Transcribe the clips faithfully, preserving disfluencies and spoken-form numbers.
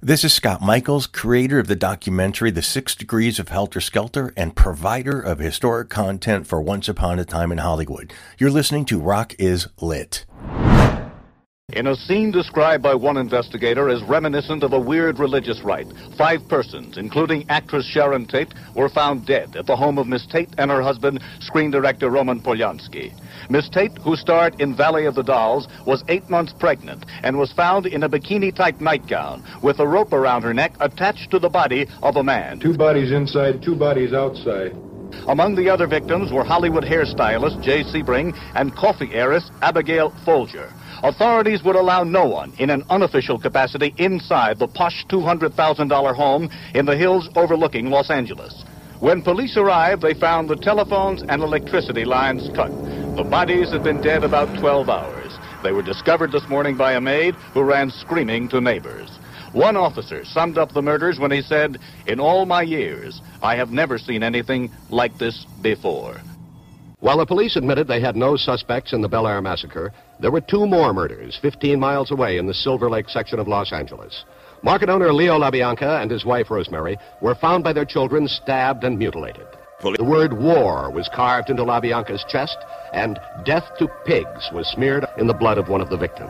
This is Scott Michaels, creator of the documentary The Six Degrees of Helter Skelter and provider of historic content for Once Upon a Time in Hollywood. You're listening to Rock is Lit. In a scene described by one investigator as reminiscent of a weird religious rite, five persons, including actress Sharon Tate, were found dead at the home of Miss Tate and her husband, screen director Roman Polanski. Miss Tate, who starred in Valley of the Dolls, was eight months pregnant and was found in a bikini-type nightgown with a rope around her neck attached to the body of a man. Two bodies inside, two bodies outside. Among the other victims were Hollywood hairstylist Jay Sebring and coffee heiress Abigail Folger. Authorities would allow no one in an unofficial capacity inside the posh two hundred thousand dollars home in the hills overlooking Los Angeles. When police arrived, they found the telephones and electricity lines cut. The bodies had been dead about twelve hours. They were discovered this morning by a maid who ran screaming to neighbors. One officer summed up the murders when he said, "In all my years, I have never seen anything like this before." While the police admitted they had no suspects in the Bel Air massacre, there were two more murders fifteen miles away in the Silver Lake section of Los Angeles. Market owner Leo LaBianca and his wife Rosemary were found by their children stabbed and mutilated. The word war was carved into LaBianca's chest, and death to pigs was smeared in the blood of one of the victims.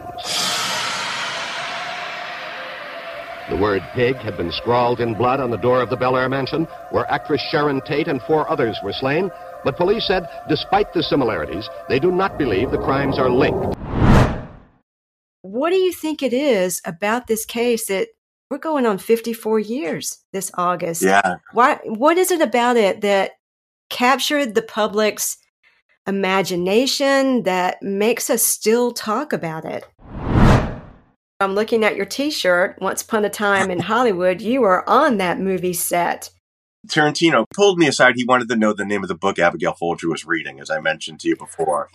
The word pig had been scrawled in blood on the door of the Bel Air mansion, where actress Sharon Tate and four others were slain, but police said, despite the similarities, they do not believe the crimes are linked. What do you think it is about this case that we're going on fifty-four years this August? Yeah. Why? What is it about it that captured the public's imagination that makes us still talk about it? I'm looking at your T-shirt, Once Upon a Time in Hollywood. You were on that movie set. Tarantino pulled me aside. He wanted to know the name of the book Abigail Folger was reading, as I mentioned to you before.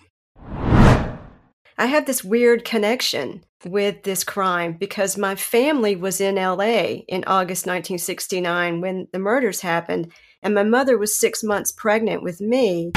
I have this weird connection with this crime because my family was in L A in August nineteen sixty-nine when the murders happened, and my mother was six months pregnant with me.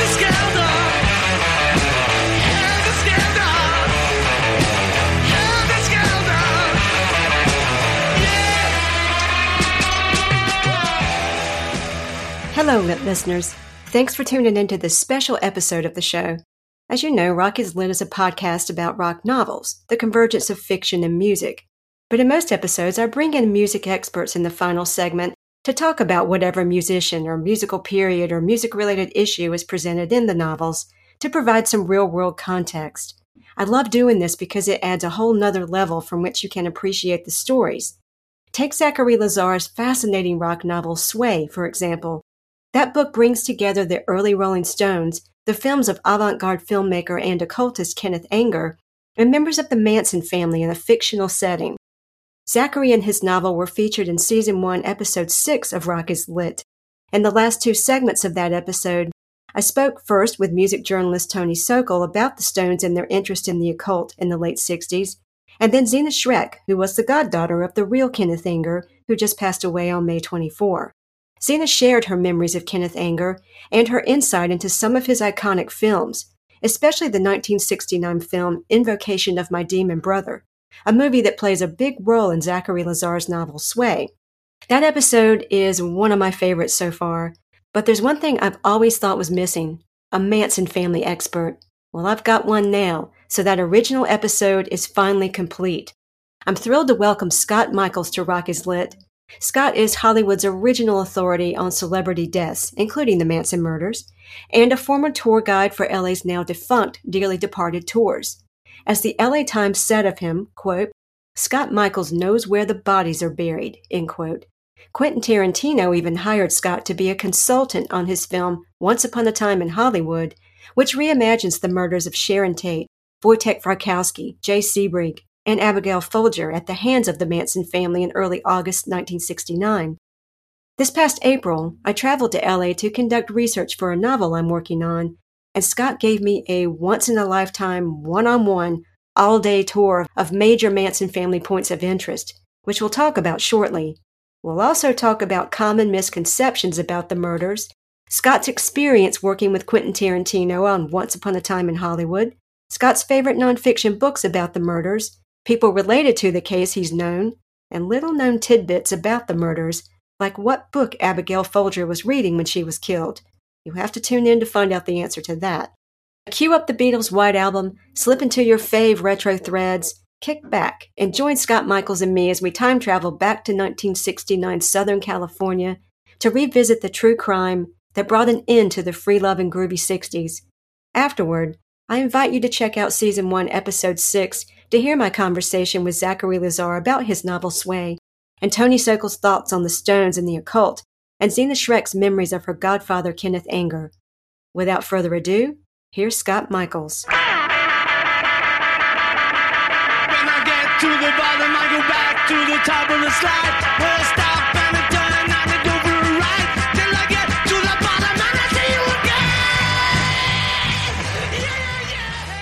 Hello, Lit listeners. Thanks for tuning into this special episode of the show. As you know, Rock is Lit is a podcast about rock novels, the convergence of fiction and music. But in most episodes, I bring in music experts in the final segment to talk about whatever musician or musical period or music-related issue is presented in the novels to provide some real-world context. I love doing this because it adds a whole nother level from which you can appreciate the stories. Take Zachary Lazar's fascinating rock novel Sway, for example. That book brings together the early Rolling Stones, the films of avant-garde filmmaker and occultist Kenneth Anger, and members of the Manson family in a fictional setting. Zachary and his novel were featured in Season one, Episode six of Rock is Lit. In the last two segments of that episode, I spoke first with music journalist Tony Sokol about the Stones and their interest in the occult in the late sixties, and then Zena Schreck, who was the goddaughter of the real Kenneth Anger, who just passed away on May twenty-fourth. Zena shared her memories of Kenneth Anger and her insight into some of his iconic films, especially the nineteen sixty-nine film Invocation of My Demon Brother, a movie that plays a big role in Zachary Lazar's novel Sway. That episode is one of my favorites so far, but there's one thing I've always thought was missing, a Manson family expert. Well, I've got one now, so that original episode is finally complete. I'm thrilled to welcome Scott Michaels to Rock is Lit. Scott is Hollywood's original authority on celebrity deaths, including the Manson murders, and a former tour guide for L A's now defunct Dearly Departed tours. As the L A Times said of him, quote, "Scott Michaels knows where the bodies are buried," end quote. Quentin Tarantino even hired Scott to be a consultant on his film Once Upon a Time in Hollywood, which reimagines the murders of Sharon Tate, Wojtek Frykowski, Jay Sebring, and Abigail Folger at the hands of the Manson family in early August nineteen sixty-nine. This past April, I traveled to L A to conduct research for a novel I'm working on, and Scott gave me a once-in-a-lifetime, one-on-one, all-day tour of major Manson family points of interest, which we'll talk about shortly. We'll also talk about common misconceptions about the murders, Scott's experience working with Quentin Tarantino on Once Upon a Time in Hollywood, Scott's favorite nonfiction books about the murders, people related to the case he's known, and little-known tidbits about the murders, like what book Abigail Folger was reading when she was killed. You'll have to tune in to find out the answer to that. Cue up the Beatles' White Album, slip into your fave retro threads, kick back, and join Scott Michaels and me as we time travel back to nineteen sixty-nine Southern California to revisit the true crime that brought an end to the free love and groovy sixties. Afterward, I invite you to check out Season one, Episode six to hear my conversation with Zachary Lazar about his novel Sway, and Tony Sokol's thoughts on the Stones and the occult, and Zena Schreck's memories of her godfather Kenneth Anger. Without further ado, here's Scott Michaels. When I get to the bottom, I go back to the top of the slide. We'll stop and a turn and a go for a ride till I get to the bottom and I see you again. Yeah,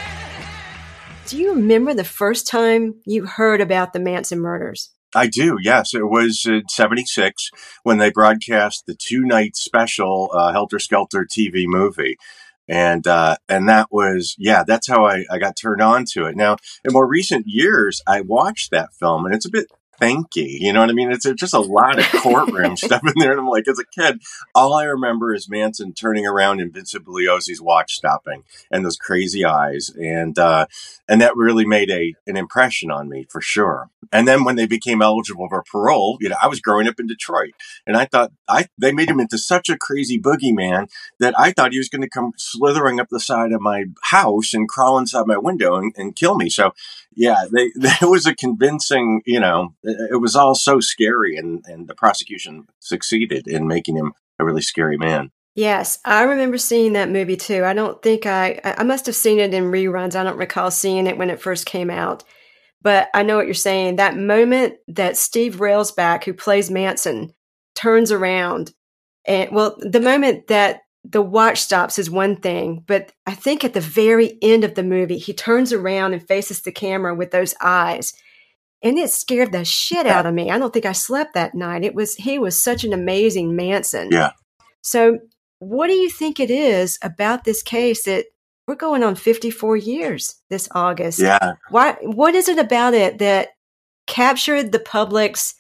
yeah. Do you remember the first time you heard about the Manson murders? I do, yes. It was in seventy-six when they broadcast the two-night special uh, Helter Skelter T V movie. And, uh, and that was, yeah, that's how I, I got turned on to it. Now, in more recent years, I watched that film and it's a bit thanky, you know what I mean? It's just a lot of courtroom stuff in there. And I'm like, as a kid, all I remember is Manson turning around and Vincent Bugliosi's watch stopping and those crazy eyes. And, uh, and that really made a, an impression on me for sure. And then when they became eligible for parole, you know, I was growing up in Detroit and I thought I, they made him into such a crazy boogeyman that I thought he was going to come slithering up the side of my house and crawl inside my window and, and kill me. So yeah, they, it was a convincing, you know, it, it was all so scary and, and the prosecution succeeded in making him a really scary man. Yes, I remember seeing that movie too. I don't think I, I must have seen it in reruns. I don't recall seeing it when it first came out. But I know what you're saying. That moment that Steve Railsback, who plays Manson, turns around. And well, the moment that the watch stops is one thing. But I think at the very end of the movie, he turns around and faces the camera with those eyes. And it scared the shit out of me. I don't think I slept that night. It was he was such an amazing Manson. Yeah. So what do you think it is about this case that we're going on fifty-four years this August? Yeah. Why, what is it about it that captured the public's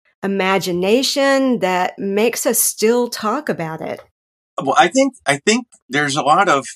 imagination that makes us still talk about it? Well, I think I think there's a lot of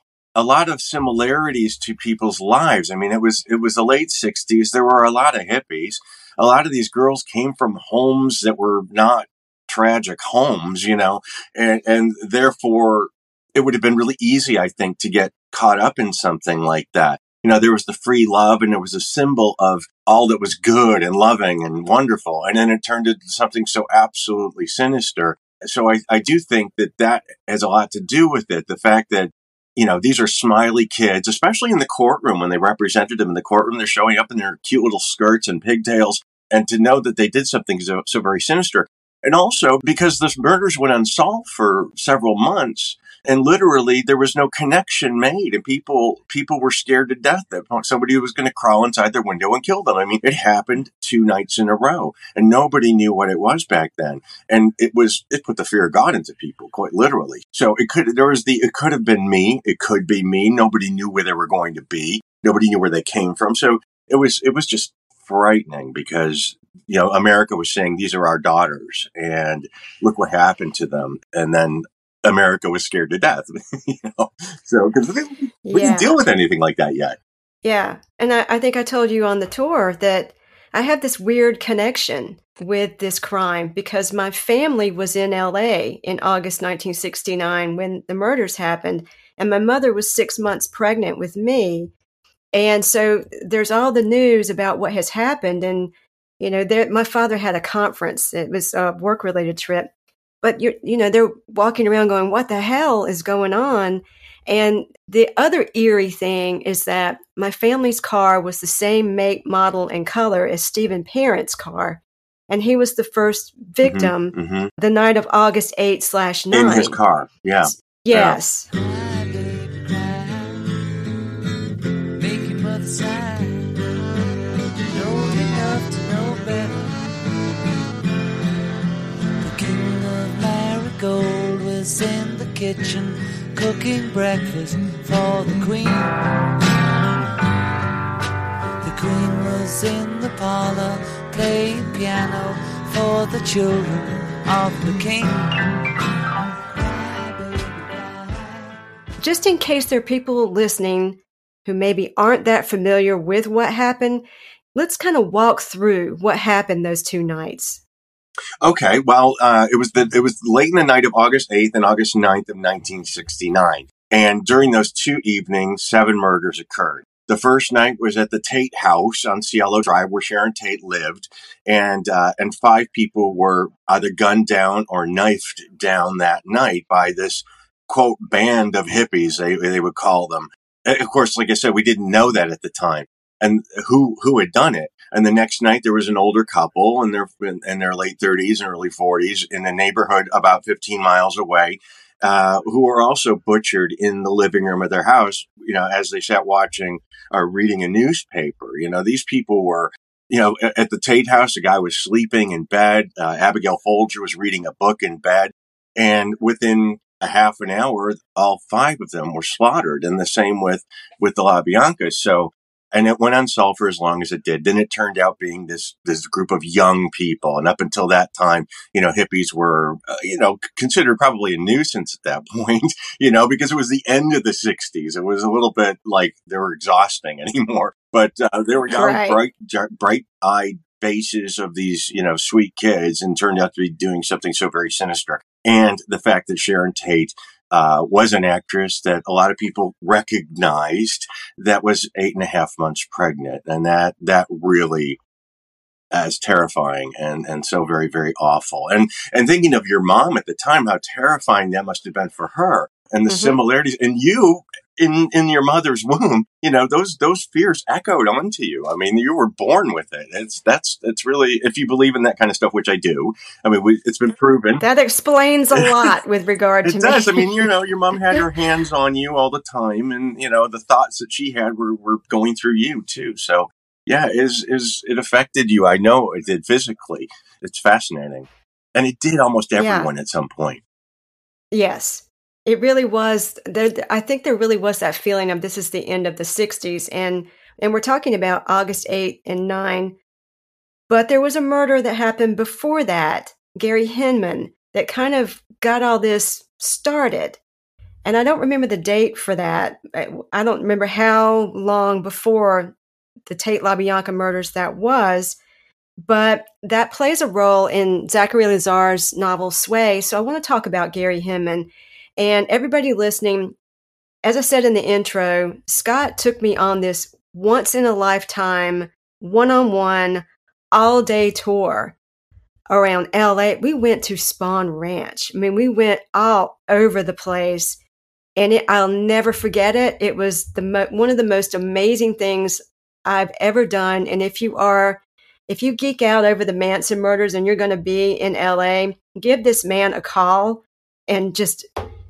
a lot of similarities to people's lives. I mean, it was it was the late sixties. There were a lot of hippies. A lot of these girls came from homes that were not tragic homes, you know, and, and therefore it would have been really easy, I think, to get caught up in something like that. You know, there was the free love and it was a symbol of all that was good and loving and wonderful. And then it turned into something so absolutely sinister. So I, I do think that that has a lot to do with it. The fact that, you know, these are smiley kids, especially in the courtroom when they represented them in the courtroom, they're showing up in their cute little skirts and pigtails. And to know that they did something so, so very sinister. And also because the murders went unsolved for several months and literally there was no connection made and people people were scared to death that somebody was going to crawl inside their window and kill them. I mean, it happened two nights in a row and nobody knew what it was back then. And it was it put the fear of God into people, quite literally. So it could there was the it could have been me. It could be me. Nobody knew where they were going to be. Nobody knew where they came from. So it was it was just frightening because, you know, America was saying, these are our daughters and look what happened to them. And then America was scared to death, you know, so because we, we Yeah. didn't deal with anything like that yet. Yeah. And I, I think I told you on the tour that I have this weird connection with this crime because my family was in L A in August nineteen sixty-nine when the murders happened. And my mother was six months pregnant with me. And so there's all the news about what has happened. And, you know, there, my father had a conference. It was a work-related trip. But, you you know, they're walking around going, what the hell is going on? And the other eerie thing is that my family's car was the same make, model, and color as Stephen Parent's car. And he was the first victim Mm-hmm, mm-hmm. the night of August eighth slash nine. In his car. Yeah. Yes. Make your mother sigh. Know enough to know better. The king of Marigold was in the kitchen cooking breakfast for the queen. The queen was in the parlor playing piano for the children of the king. Just in case there are people listening who maybe aren't that familiar with what happened, let's kind of walk through what happened those two nights. Okay, well, uh, it was the it was late in the night of August eighth and August ninth of nineteen sixty-nine. And during those two evenings, seven murders occurred. The first night was at the Tate house on Cielo Drive, where Sharon Tate lived, and uh, and five people were either gunned down or knifed down that night by this, quote, band of hippies, they they would call them. Of course, like I said, we didn't know that at the time, and who who had done it. And the next night, there was an older couple in their in their late thirties and early forties in a neighborhood about fifteen miles away, uh, who were also butchered in the living room of their house, you know, as they sat watching or reading a newspaper. You know, these people were, you know, at the Tate house, the guy was sleeping in bed. Uh, Abigail Folger was reading a book in bed. And within a half an hour, all five of them were slaughtered. And the same with, with the LaBiancas. So, and it went unsolved for as long as it did. Then it turned out being this this group of young people. And up until that time, you know, hippies were, uh, you know, considered probably a nuisance at that point, you know, because it was the end of the sixties. It was a little bit like they were exhausting anymore. But uh, they were young, Right. bright, bright-eyed faces of these, you know, sweet kids, and turned out to be doing something so very sinister. And the fact that Sharon Tate Uh, was an actress that a lot of people recognized that was eight and a half months pregnant. And that, that really is terrifying and, and so very, very awful. And, and thinking of your mom at the time, how terrifying that must have been for her, and the Mhm. similarities, and you in, in your mother's womb, you know, those, those fears echoed onto you. I mean, you were born with it. It's, that's, it's really, if you believe in that kind of stuff, which I do. I mean, we, it's been proven. That explains a lot with regard to It does. me. I mean, you know, your mom had her hands on you all the time, and, you know, the thoughts that she had were, were going through you too. So yeah, is, is, it affected you. I know it did physically. It's fascinating. And it did almost everyone Yeah. at some point. Yes, it really was. There, I think there really was that feeling of this is the end of the sixties. And, and we're talking about August eighth and ninth. But there was a murder that happened before that, Gary Hinman, that kind of got all this started. And I don't remember the date for that. I I don't remember how long before the Tate LaBianca murders that was. But that plays a role in Zachary Lazar's novel Sway. So I want to talk about Gary Hinman. And everybody listening, as I said in the intro, Scott took me on this once-in-a-lifetime, one-on-one, all-day tour around L A. We went to Spahn Ranch. I mean, we went all over the place. And it, I'll never forget it. It was the mo- one of the most amazing things I've ever done. And if you are... If you geek out over the Manson murders and you're going to be in L A, give this man a call and just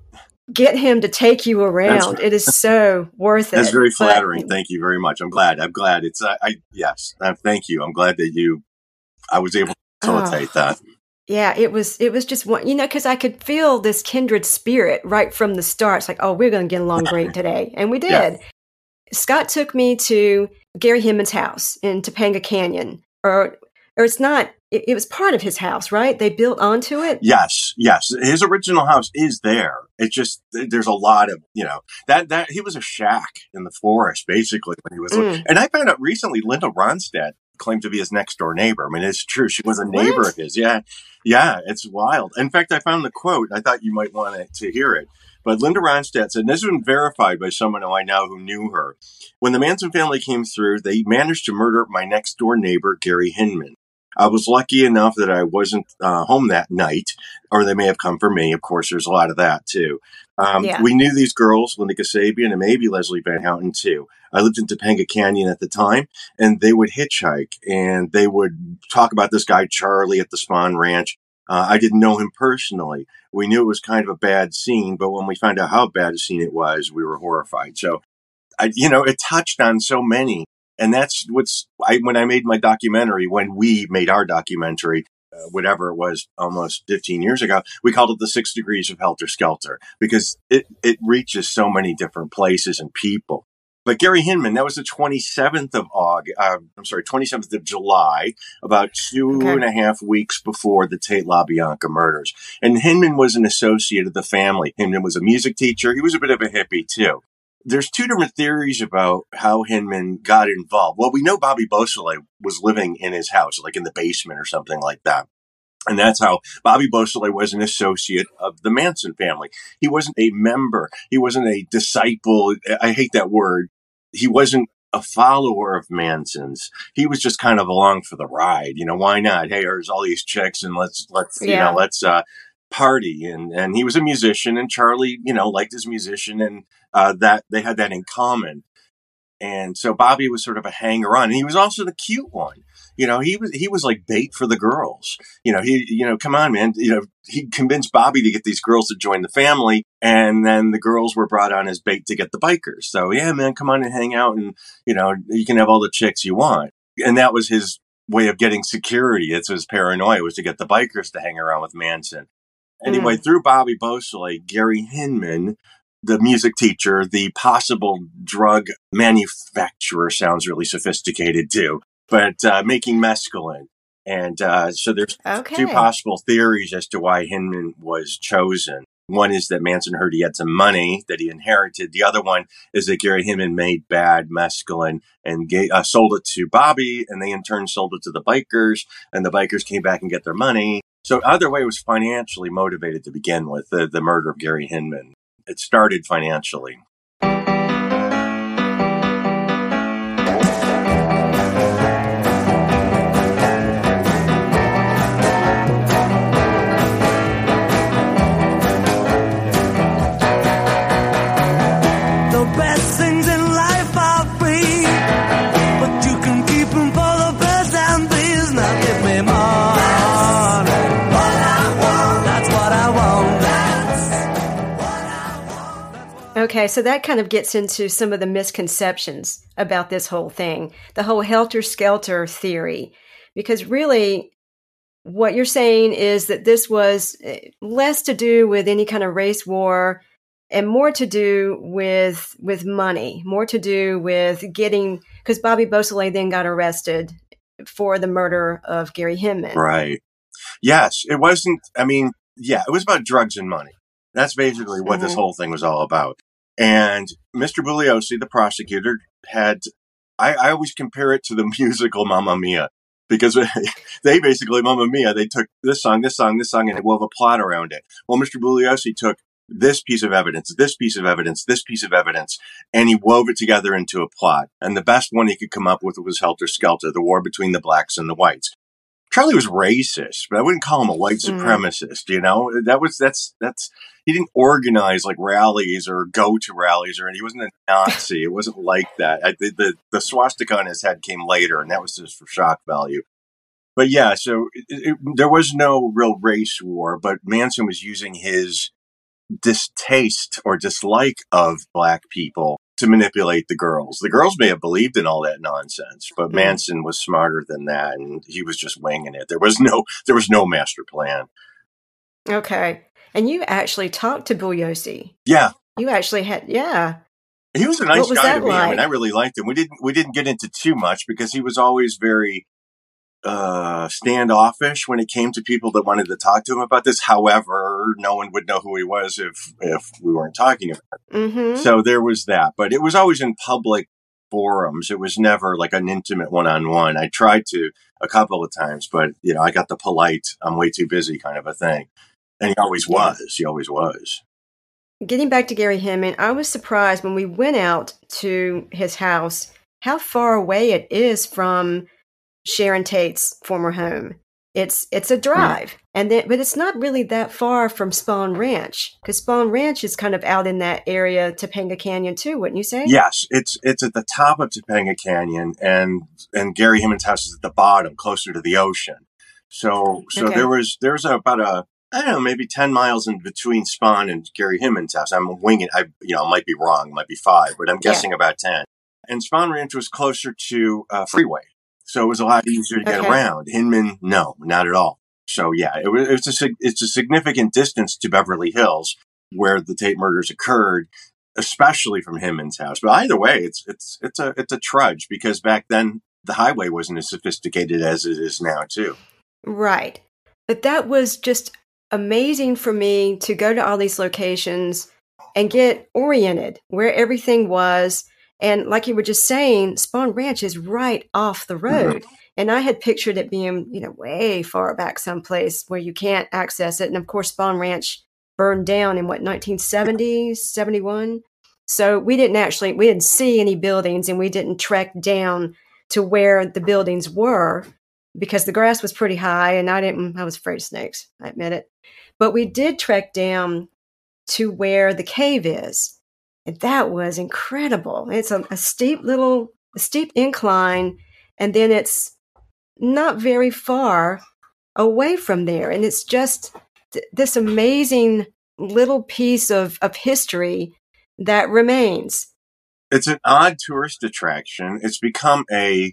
get him to take you around. That's, it is so worth it. That's very But- flattering. Thank you very much. I'm glad. I'm glad. It's, uh, I, yes, uh, thank you. I'm glad that you, I was able to facilitate Oh. that. Yeah, it was, it was just one, you know, because I could feel this kindred spirit right from the start. It's like, oh, we're going to get along great today. And we did. Yeah. Scott took me to Gary Hinman's house in Topanga Canyon. Or, or it's not, it, it was part of his house, right? They built onto it. Yes, yes. His original house is there. It's just, there's a lot of, you know, that, that he was a shack in the forest, basically, when he was, Mm. and I found out recently Linda Ronstadt claimed to be his next door neighbor. I mean, it's true. She was a neighbor What? of his. Yeah. Yeah. It's wild. In fact, I found the quote. I thought you might want to hear it. But Linda Ronstadt said, and this has been verified by someone who I know who knew her. When the Manson family came through, they managed to murder my next door neighbor, Gary Hinman. I was lucky enough that I wasn't uh, home that night, or they may have come for me. Of course, there's a lot of that, too. Um, Yeah. We knew these girls, Linda Kasabian and maybe Leslie Van Houten, too. I lived in Topanga Canyon at the time, and they would hitchhike, and they would talk about this guy, Charlie, at the Spahn Ranch. Uh, I didn't know him personally. We knew it was kind of a bad scene, but when we found out how bad a scene it was, we were horrified. So, I, you know, it touched on so many. And that's what's, I, when I made my documentary, when we made our documentary, uh, whatever it was, almost fifteen years ago, we called it The Six Degrees of Helter Skelter, because it, it reaches so many different places and people. But Gary Hinman, that was the twenty-seventh of August. Uh, I'm sorry, twenty-seventh of July, about two Okay. and a half weeks before the Tate LaBianca murders. And Hinman was an associate of the family. Hinman was a music teacher. He was a bit of a hippie too. There's two different theories about how Hinman got involved. Well, we know Bobby Beausoleil was living in his house, like in the basement or something like that. And that's how Bobby Beausoleil was an associate of the Manson family. He wasn't a member. He wasn't a disciple. I hate that word. He wasn't a follower of Manson's. He was just kind of along for the ride. You know, why not? Hey, there's all these chicks and let's, let's, you Yeah. know, let's, uh, party. And, and he was a musician, and Charlie, you know, liked his musician, and, uh, that they had that in common. And so Bobby was sort of a hanger on, and he was also the cute one. You know, he was, he was like bait for the girls. You know, he, you know, come on, man. You know, he convinced Bobby to get these girls to join the family. And then the girls were brought on as bait to get the bikers. So yeah, man, come on and hang out, and, you know, you can have all the chicks you want. And that was his way of getting security. It's his paranoia, was to get the bikers to hang around with Manson. Anyway, Mm. through Bobby Beausoleil, Gary Hinman, the music teacher, the possible drug manufacturer, sounds really sophisticated too, but uh, making mescaline. And uh, so there's Okay. two possible theories as to why Hinman was chosen. One is that Manson heard he had some money that he inherited. The other one is that Gary Hinman made bad mescaline and gave, uh, sold it to Bobby, and they in turn sold it to the bikers, and the bikers came back and get their money. So either way, it was financially motivated to begin with, the, the murder of Gary Hinman. It started financially. The best things in life are free, but you can keep them for the best, and please now give me more. That's what I want. That's what I want. That's what I want. Okay, so that kind of gets into some of the misconceptions about this whole thing, the whole helter-skelter theory. Because really, what you're saying is that this was eh, less to do with any kind of race war and more to do with with money, more to do with getting, because Bobby Beausoleil then got arrested for the murder of Gary Hinman. Right. Yes, it wasn't, I mean, yeah, it was about drugs and money. That's basically what this Mhm. whole thing was all about. And Mister Bugliosi, the prosecutor, had, I, I always compare it to the musical Mamma Mia, because they basically, Mamma Mia, they took this song, this song, this song, and they wove a plot around it. Well, Mister Bugliosi took this piece of evidence, this piece of evidence, this piece of evidence, and he wove it together into a plot. And the best one he could come up with was Helter Skelter, the war between the blacks and the whites. Charlie was racist, but I wouldn't call him a white Mm. supremacist. You know, that was, that's, that's, he didn't organize like rallies or go to rallies, or he wasn't a Nazi. It wasn't like that. I, the, the, the swastika on his head came later, and that was just for shock value. But yeah, so it, it, there was no real race war, but Manson was using his distaste or dislike of black people to manipulate the girls. The girls may have believed in all that nonsense, but Mm. Manson was smarter than that, and he was just winging it. There was no, there was no master plan. Okay. And you actually talked to Bugliosi. Yeah, You actually had, yeah. he was a nice What was guy that to me. I mean, like? I really liked him. We didn't, we didn't get into too much because he was always very uh standoffish when it came to people that wanted to talk to him about this. However, no one would know who he was if if we weren't talking about it. Mm-hmm. So there was that, but it was always in public forums. It was never like an intimate one-on-one. I tried to a couple of times, but you know, I got the polite, I'm way too busy kind of a thing. And he always Yeah. was. He always was. Getting back to Gary Hinman, I was surprised when we went out to his house how far away it is from Sharon Tate's former home. It's it's a drive, and then but it's not really that far from Spawn Ranch, because Spawn Ranch is kind of out in that area, Topanga Canyon too, wouldn't you say? Yes, it's it's at the top of Topanga Canyon, and and Gary Hinman's house is at the bottom, closer to the ocean. So so Okay. there was there was about a I don't know, maybe ten miles in between Spawn and Gary Hinman's house. I'm winging, I you know, I might be wrong, it might be five, but I'm Yeah. guessing about ten. And Spawn Ranch was closer to uh, freeway, so it was a lot easier to get Okay. around. Hinman, no, not at all. So yeah, it was it's a sig- it's a significant distance to Beverly Hills, where the Tate murders occurred. especially from Himmon's house. But either way, it's it's it's a it's a trudge because back then the highway wasn't as sophisticated as it is now, too. Right. But that was just amazing for me to go to all these locations and get oriented where everything was. And like you were just saying, Spahn Ranch is right off the road. Mm-hmm. And I had pictured it being, you know, way far back someplace where you can't access it. And of course, Spahn Ranch burned down in what, nineteen seventy, seventy-one? So we didn't actually, we didn't see any buildings, and we didn't trek down to where the buildings were because the grass was pretty high and I didn't, I was afraid of snakes, I admit it. But we did trek down to where the cave is. And that was incredible. It's a, a steep little, a steep incline, and then it's not very far away from there. And it's just th- this amazing little piece of, of history that remains. It's an odd tourist attraction. It's become a,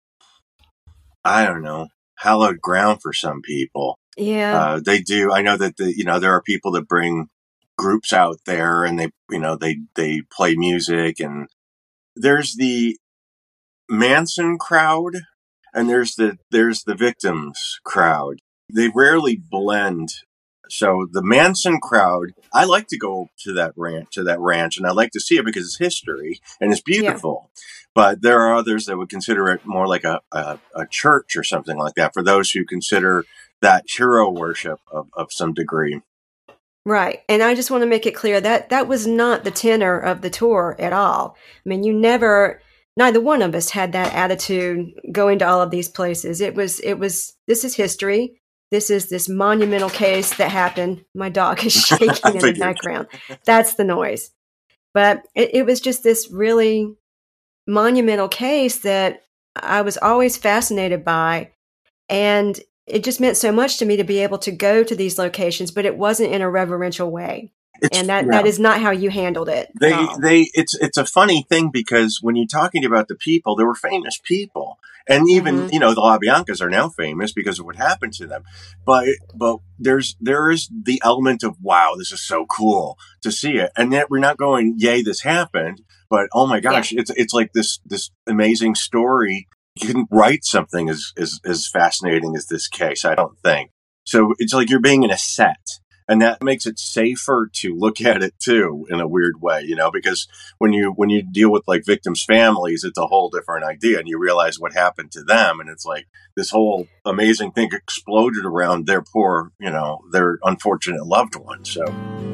I don't know, hallowed ground for some people. Yeah. Uh, they do. I know that, the, you know, there are people that bring groups out there and they, you know, they, they play music, and there's the Manson crowd and there's the, there's the victims crowd. They rarely blend. So the Manson crowd, I like to go to that ranch, to that ranch, and I like to see it because it's history and it's beautiful. Yeah. But there are others that would consider it more like a, a, a church or something like that for those who consider that hero worship of, of some degree. Right. And I just want to make it clear that that was not the tenor of the tour at all. I mean, you never, neither one of us had that attitude going to all of these places. It was, it was, this is history. This is this monumental case that happened. My dog is shaking in the background. That's the noise. But it, it was just this really monumental case that I was always fascinated by. And it just meant so much to me to be able to go to these locations, but it wasn't in a reverential way. It's, and that, yeah. that is not how you handled it. They, they, it's, it's a funny thing because when you're talking about the people, there were famous people. And even, mm-hmm. you know, the LaBiancas are now famous because of what happened to them. But, but there's, there is the element of, wow, this is so cool to see it. And yet we're not going, yay, this happened. But, oh my gosh, yeah. it's, it's like this, this amazing story. You couldn't write something as, as, as fascinating as this case, I don't think. So it's like you're being in a set. And that makes it safer to look at it, too, in a weird way, you know, because when you when you deal with like victims' families, it's a whole different idea. And you realize what happened to them. And it's like this whole amazing thing exploded around their poor, you know, their unfortunate loved one. So.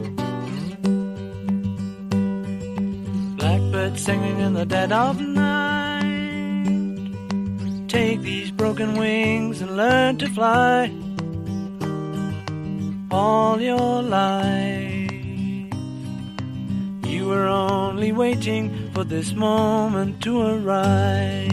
Blackbird singing in the dead of night. Take these broken wings and learn to fly. All your life, you were only waiting for this moment to arise.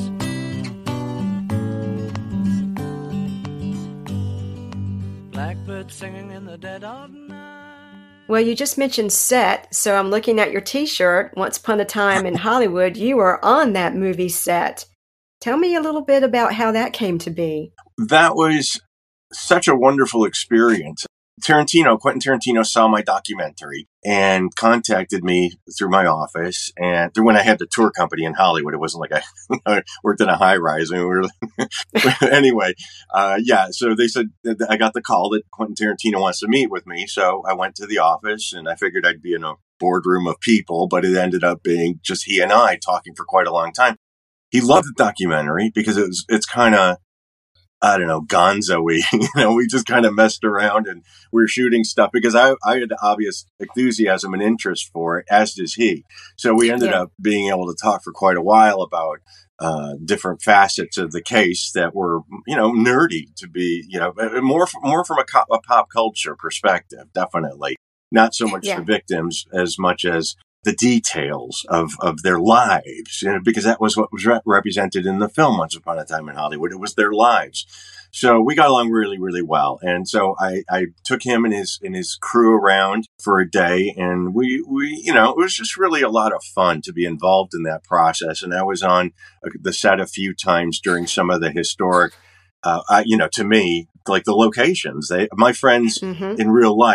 Blackbird singing in the dead of night. Well, you just mentioned set, so I'm looking at your T-shirt. Once upon a time in Hollywood, you were on that movie set. Tell me a little bit about how that came to be. That was such a wonderful experience. Tarantino, Quentin Tarantino saw my documentary and contacted me through my office. And through when I had the tour company in Hollywood, it wasn't like I, I worked in a high rise. I mean, we were anyway, uh, yeah. So they said that I got the call that Quentin Tarantino wants to meet with me. So I went to the office and I figured I'd be in a boardroom of people, but it ended up being just he and I talking for quite a long time. He loved the documentary because it was, it's kind of, I don't know, gonzo-y. You know, we just kind of messed around and we were shooting stuff because I, I had obvious enthusiasm and interest for it, as does he. So we ended yeah. up being able to talk for quite a while about uh, different facets of the case that were, you know, nerdy to be, you know, more, more from a, co- a pop culture perspective, definitely. Not so much yeah. the victims as much as the details of, of their lives, you know, because that was what was re- represented in the film Once Upon a Time in Hollywood. It was their lives. So we got along really, really well. And so I, I took him and his and his crew around for a day. And we, we, you know, it was just really a lot of fun to be involved in that process. And I was on the set a few times during some of the historic, uh, I, you know, to me, like the locations. They, my friends mm-hmm. in real life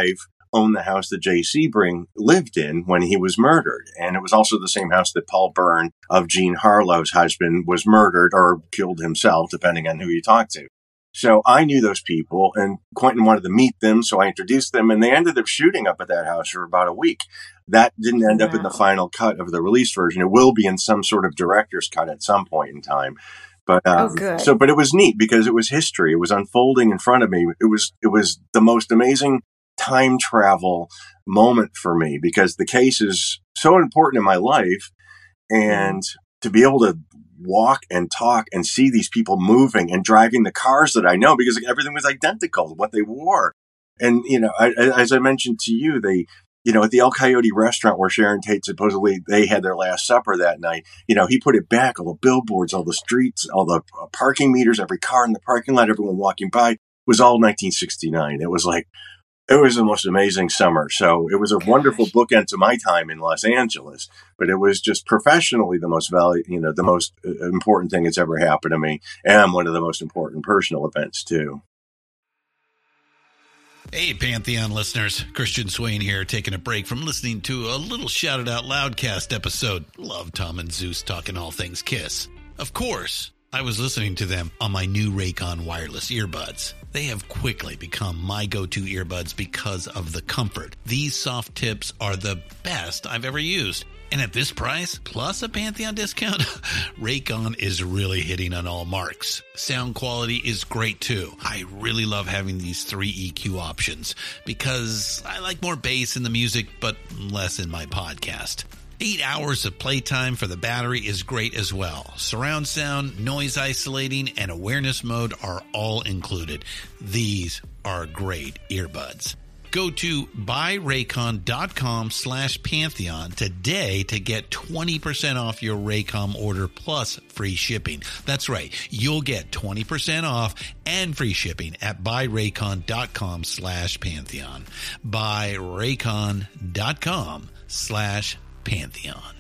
owned the house that Jay Sebring lived in when he was murdered. And it was also the same house that Paul Byrne of Jean Harlow's husband was murdered or killed himself, depending on who you talk to. So I knew those people, and Quentin wanted to meet them, so I introduced them, and they ended up shooting up at that house for about a week. That didn't end wow. up in the final cut of the release version. It will be in some sort of director's cut at some point in time. But um, oh, good. so, but it was neat because it was history. It was unfolding in front of me. It was it was the most amazing time travel moment for me because the case is so important in my life, and to be able to walk and talk and see these people moving and driving the cars that I know because everything was identical to what they wore. And, you know, I, as I mentioned to you, they, you know, at the El Coyote restaurant where Sharon Tate supposedly they had their last supper that night, you know, he put it back, all the billboards, all the streets, all the parking meters, every car in the parking lot, everyone walking by was all nineteen sixty-nine. It was like, it was the most amazing summer. So it was a wonderful bookend to my time in Los Angeles, but it was just professionally the most value, you know, the most important thing that's ever happened to me, and one of the most important personal events too. Hey, Pantheon listeners, Christian Swain here, taking a break from listening to a little Shouted Out Loudcast episode. Love Tom and Zeus talking all things Kiss. Of course, I was listening to them on my new Raycon wireless earbuds. They have quickly become my go-to earbuds because of the comfort. These soft tips are the best I've ever used. And at this price, plus a Pantheon discount, Raycon is really hitting on all marks. Sound quality is great too. I really love having these three E Q options because I like more bass in the music, but less in my podcast. Eight hours of playtime for the battery is great as well. Surround sound, noise isolating, and awareness mode are all included. These are great earbuds. Go to buyraycon.com slash Pantheon today to get twenty percent off your Raycon order plus free shipping. That's right. You'll get twenty percent off and free shipping at buyraycon.com slash Pantheon. Buyraycon.com slash Pantheon.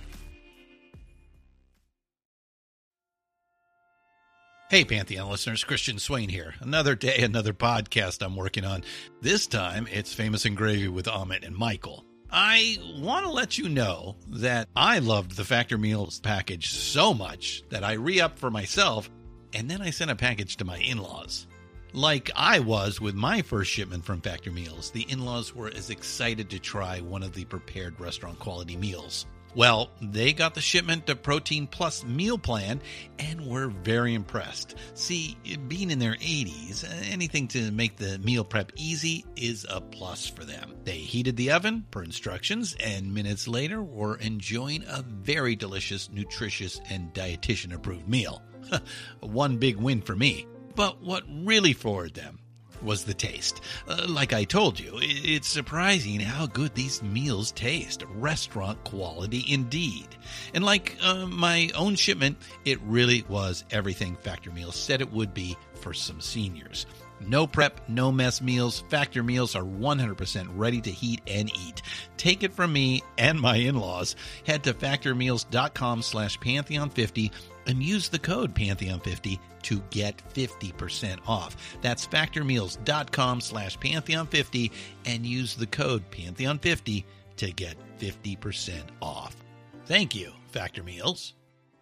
Hey, Pantheon listeners, Christian Swain here. Another day, another podcast I'm working on. This time, it's Famous and Gravy with Amit and Michael. I want to let you know that I loved the Factor Meals package so much that I re-upped for myself, and then I sent a package to my in-laws. Like I was with my first shipment from Factor Meals, the in-laws were as excited to try one of the prepared restaurant quality meals. Well, they got the shipment to Protein Plus meal plan and were very impressed. See, being in their eighties, anything to make the meal prep easy is a plus for them. They heated the oven per instructions and minutes later were enjoying a very delicious, nutritious, and dietitian-approved meal. One big win for me. But what really floored them was the taste. Uh, like I told you, it's surprising how good these meals taste. Restaurant quality indeed. And like uh, my own shipment, it really was everything Factor Meals said it would be for some seniors. No prep, no mess meals. Factor Meals are one hundred percent ready to heat and eat. Take it from me and my in-laws. Head to factormeals.com slash Pantheon50 and use the code Pantheon fifty to get fifty percent off. That's factormeals.com slash Pantheon50 and use the code Pantheon fifty to get fifty percent off. Thank you, Factor Meals.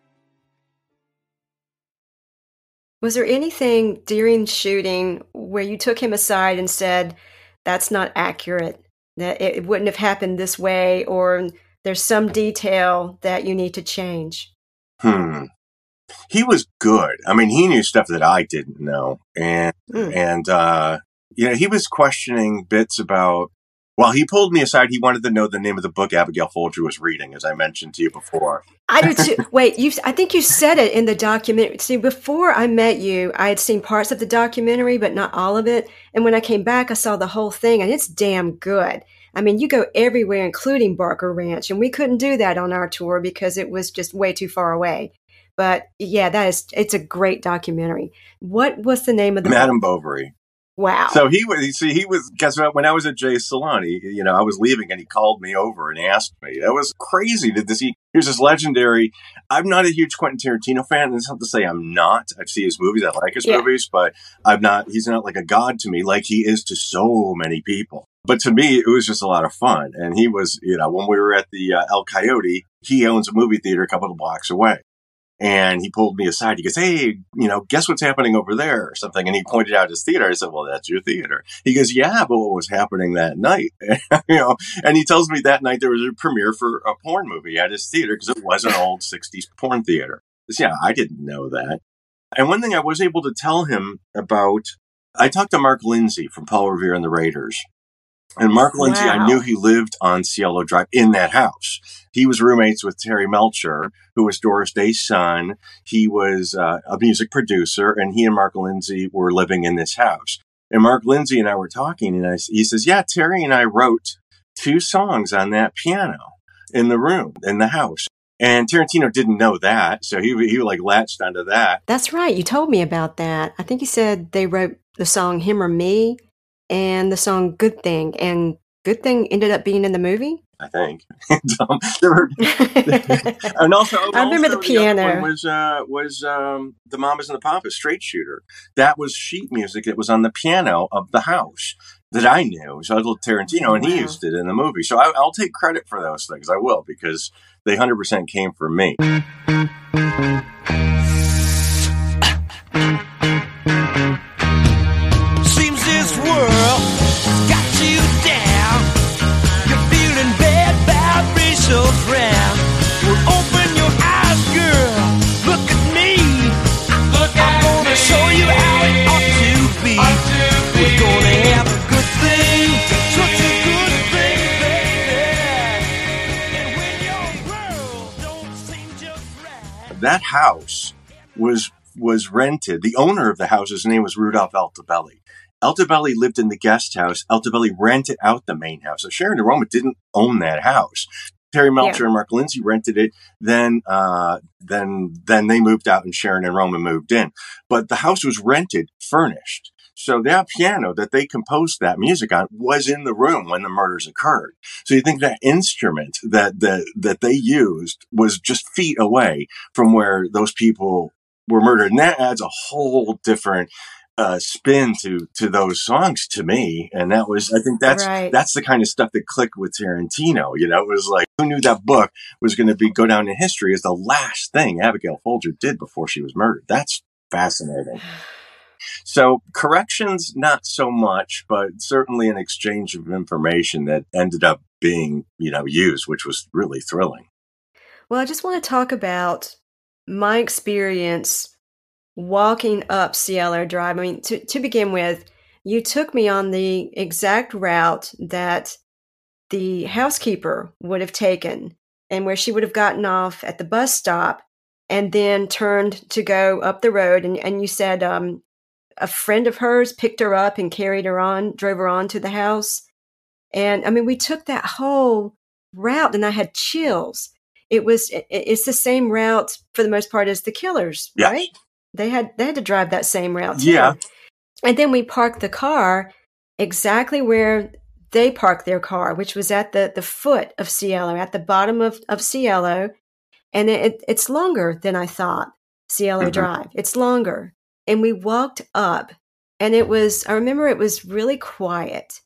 Was there anything during shooting where you took him aside and said, that's not accurate, that it wouldn't have happened this way, or there's some detail that you need to change? Hmm. He was good. I mean, he knew stuff that I didn't know. And, mm. and, uh, you know, he was questioning bits about, well, he pulled me aside. He wanted to know the name of the book Abigail Folger was reading, as I mentioned to you before. I do too. Wait, you, I think you said it in the documentary. See, before I met you, I had seen parts of the documentary, but not all of it. And when I came back, I saw the whole thing, and it's damn good. I mean, you go everywhere, including Barker Ranch, and we couldn't do that on our tour because it was just way too far away. But yeah, that is, it's a great documentary. What was the name of the Madame book? Bovary. Wow. So he was, you see, he was, guess what? When I was at Jay's salon, he, you know, I was leaving and he called me over and asked me. It was crazy to see. Here's this legendary, I'm not a huge Quentin Tarantino fan. It's not to say I'm not. I see his movies. I like his yeah. movies, but I'm not, he's not like a god to me like he is to so many people. But to me, it was just a lot of fun. And he was, you know, when we were at the uh, El Coyote, he owns a movie theater a couple of blocks away. And he pulled me aside. He goes, hey, you know, guess what's happening over there or something. And he pointed out his theater. I said, well, that's your theater. He goes, yeah, but what was happening that night? you know, and he tells me that night there was a premiere for a porn movie at his theater because it was an old sixties porn theater. So, yeah, I didn't know that. And one thing I was able to tell him about, I talked to Mark Lindsay from Paul Revere and the Raiders. And Mark Lindsay, Wow. I knew he lived on Cielo Drive in that house. He was roommates with Terry Melcher, who was Doris Day's son. He was uh, a music producer, and he and Mark Lindsay were living in this house. And Mark Lindsay and I were talking, and I, he says, yeah, Terry and I wrote two songs on that piano in the room, in the house. And Tarantino didn't know that, so he he like latched onto that. That's right. You told me about that. I think you said they wrote the song Him or Me and the song Good Thing. And Good Thing ended up being in the movie? I think. um, there were, and also, I remember also the piano. other one was uh, was um, the Mamas and the Papas, Straight Shooter. That was sheet music that was on the piano of the house that I knew. So I told Tarantino, and he Wow. used it in the movie. So I, I'll take credit for those things. I will, because they one hundred percent came from me. Seems this world got you down. You're feeling bad vibrations round. Well, open your eyes, girl. Look at me. Look at I'm gonna me. Show you how it ought to be. Ought to be. We're gonna have a good thing. Such a good thing, baby. And when your world don't seem just right. That house was was rented. The owner of the house, his name was Rudolph Altobelli. Altobelli lived in the guest house. Altobelli rented out the main house. So Sharon and Roma didn't own that house. Terry Melcher Yeah. and Mark Lindsay rented it. Then, uh, then, then they moved out and Sharon and Roma moved in. But the house was rented, furnished. So that piano that they composed that music on was in the room when the murders occurred. So you think that instrument that, that, that they used was just feet away from where those people were murdered. And that adds a whole different uh, spin to, to those songs to me. And that was, I think that's, Right. that's the kind of stuff that clicked with Tarantino. You know, it was like, who knew that book was going to be, go down in history as the last thing Abigail Folger did before she was murdered. That's fascinating. So corrections, not so much, but certainly an exchange of information that ended up being, you know, used, which was really thrilling. Well, I just want to talk about my experience walking up Cielo Drive. I mean, to, to begin with, you took me on the exact route that the housekeeper would have taken and where she would have gotten off at the bus stop and then turned to go up the road. And, and you said um, a friend of hers picked her up and carried her on, drove her on to the house. And I mean, we took that whole route and I had chills. It was, it, it's the same route for the most part as the killers, Yes. right? They had, they had to drive that same route too. Yeah. And then we parked the car exactly where they parked their car, which was at the, the foot of Cielo, at the bottom of, of Cielo. And it, it's longer than I thought, Cielo Mhm. Drive. It's longer. And we walked up and it was, I remember it was really quiet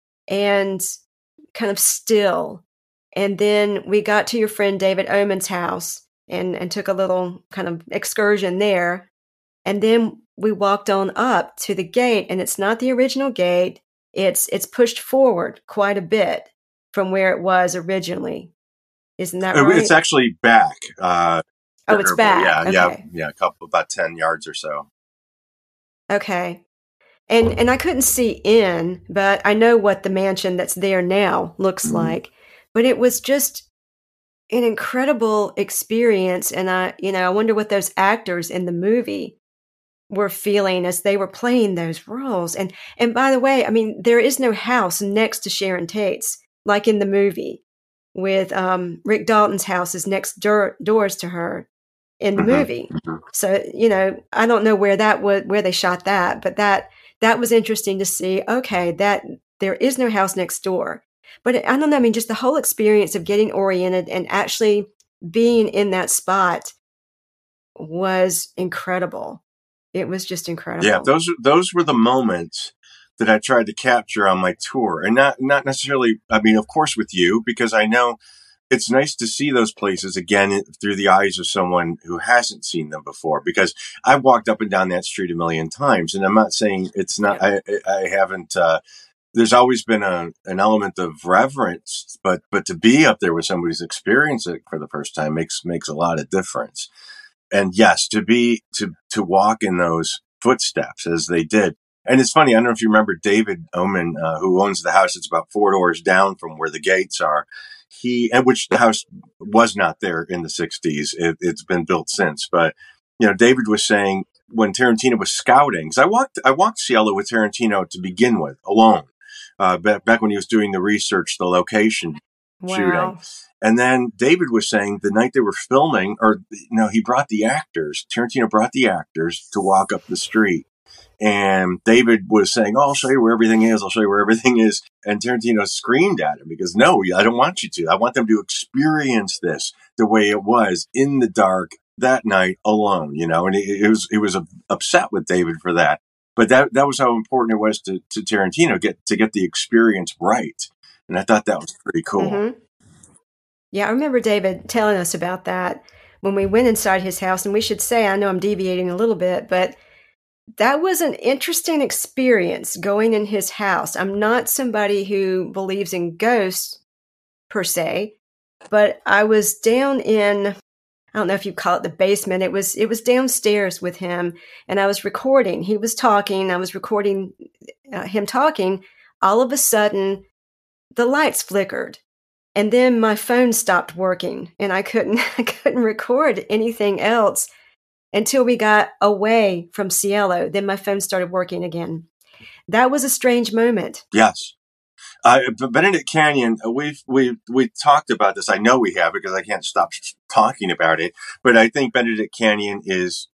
and kind of still. And then we got to your friend David Oman's house and, and took a little kind of excursion there. And then we walked on up to the gate, and it's not the original gate. It's it's pushed forward quite a bit from where it was originally. Isn't that Uh, right? It's actually back. Uh, Oh, it's considerable. back. Yeah, Okay. yeah, yeah. A couple, about ten yards or so. Okay. And and I couldn't see in, but I know what the mansion that's there now looks Mhm. like. But it was just an incredible experience, and I, you know, I wonder what those actors in the movie were feeling as they were playing those roles. And and by the way, I mean, there is no house next to Sharon Tate's like in the movie with um, Rick Dalton's house is next door, doors to her in the Mhm. movie. Mhm. So, you know, I don't know where that would where they shot that, but that that was interesting to see. Okay, that there is no house next door. But I don't know, I mean, just the whole experience of getting oriented and actually being in that spot was incredible. It was just incredible. Yeah, those those were the moments that I tried to capture on my tour. And not, not necessarily, I mean, of course with you, because I know it's nice to see those places again through the eyes of someone who hasn't seen them before, because I've walked up and down that street a million times, and I'm not saying it's not, I, I haven't, uh, there's always been a, an element of reverence, but, but to be up there with somebody who's experienced it for the first time makes, makes a lot of difference. And yes, to be, to, to walk in those footsteps as they did. And it's funny, I don't know if you remember David Oman, uh, who owns the house. It's about four doors down from where the gates are. He, and which the house was not there in the sixties. It, it's been built since. But, you know, David was saying when Tarantino was scouting, because I walked, I walked Cielo with Tarantino to begin with, alone, uh, back, back when he was doing the research, the location Wow. shooting. And then David was saying the night they were filming, or, you know, he brought the actors, Tarantino brought the actors to walk up the street. And David was saying, oh, I'll show you where everything is. I'll show you where everything is. And Tarantino screamed at him because, no, I don't want you to. I want them to experience this the way it was in the dark that night alone, you know. And he, he was he was upset with David for that. But that that was how important it was to, to Tarantino get to get the experience right. And I thought that was pretty cool. Mm-hmm. Yeah, I remember David telling us about that when we went inside his house. And we should say, I know I'm deviating a little bit, but that was an interesting experience going in his house. I'm not somebody who believes in ghosts per se, but I was down in, I don't know if you call it the basement. It was, it was downstairs with him, and I was recording. He was talking. I was recording uh, him talking. All of a sudden, the lights flickered, and then my phone stopped working, and I couldn't, I couldn't record anything else until we got away from Cielo. Then my phone started working again. That was a strange moment. Yes. Uh, Benedict Canyon, we've, we've, we talked about this. I know we have, because I can't stop talking about it. But I think Benedict Canyon is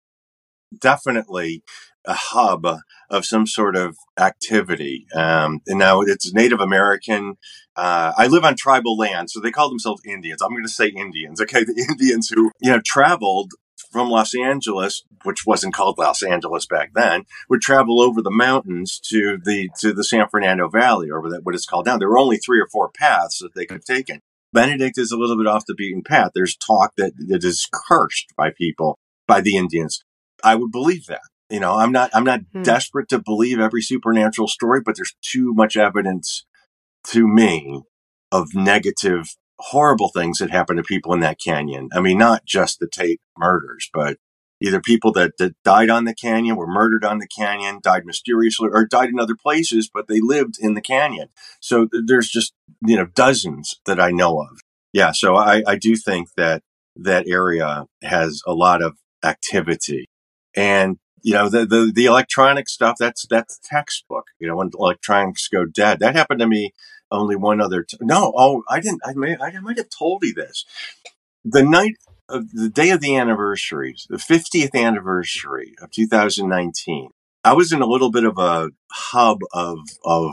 definitely a hub of some sort of activity. Um, and now it's Native American. Uh, I live on tribal land, so they call themselves Indians. I'm going to say Indians. Okay. The Indians who, you know, traveled from Los Angeles, which wasn't called Los Angeles back then, would travel over the mountains to the to the San Fernando Valley, or what it's called now. There were only three or four paths that they could have taken. Benedict is a little bit off the beaten path. There's talk that it is cursed by people, by the Indians. I would believe that. You know, I'm not I'm not hmm. desperate to believe every supernatural story, but there's too much evidence to me of negative, horrible things that happen to people in that canyon. I mean, not just the Tate murders, but either people that, that died on the canyon, were murdered on the canyon, died mysteriously, or died in other places, but they lived in the canyon. So there's just, you know, dozens that I know of. Yeah. So I, I do think that that area has a lot of activity. And, you know, the, the, the electronic stuff, that's, that's textbook, you know, when electronics go dead. That happened to me only one other time. No, oh, I didn't, I may, I might have told you this. The night of the day of the anniversary, the fiftieth anniversary of two thousand nineteen, I was in a little bit of a hub of, of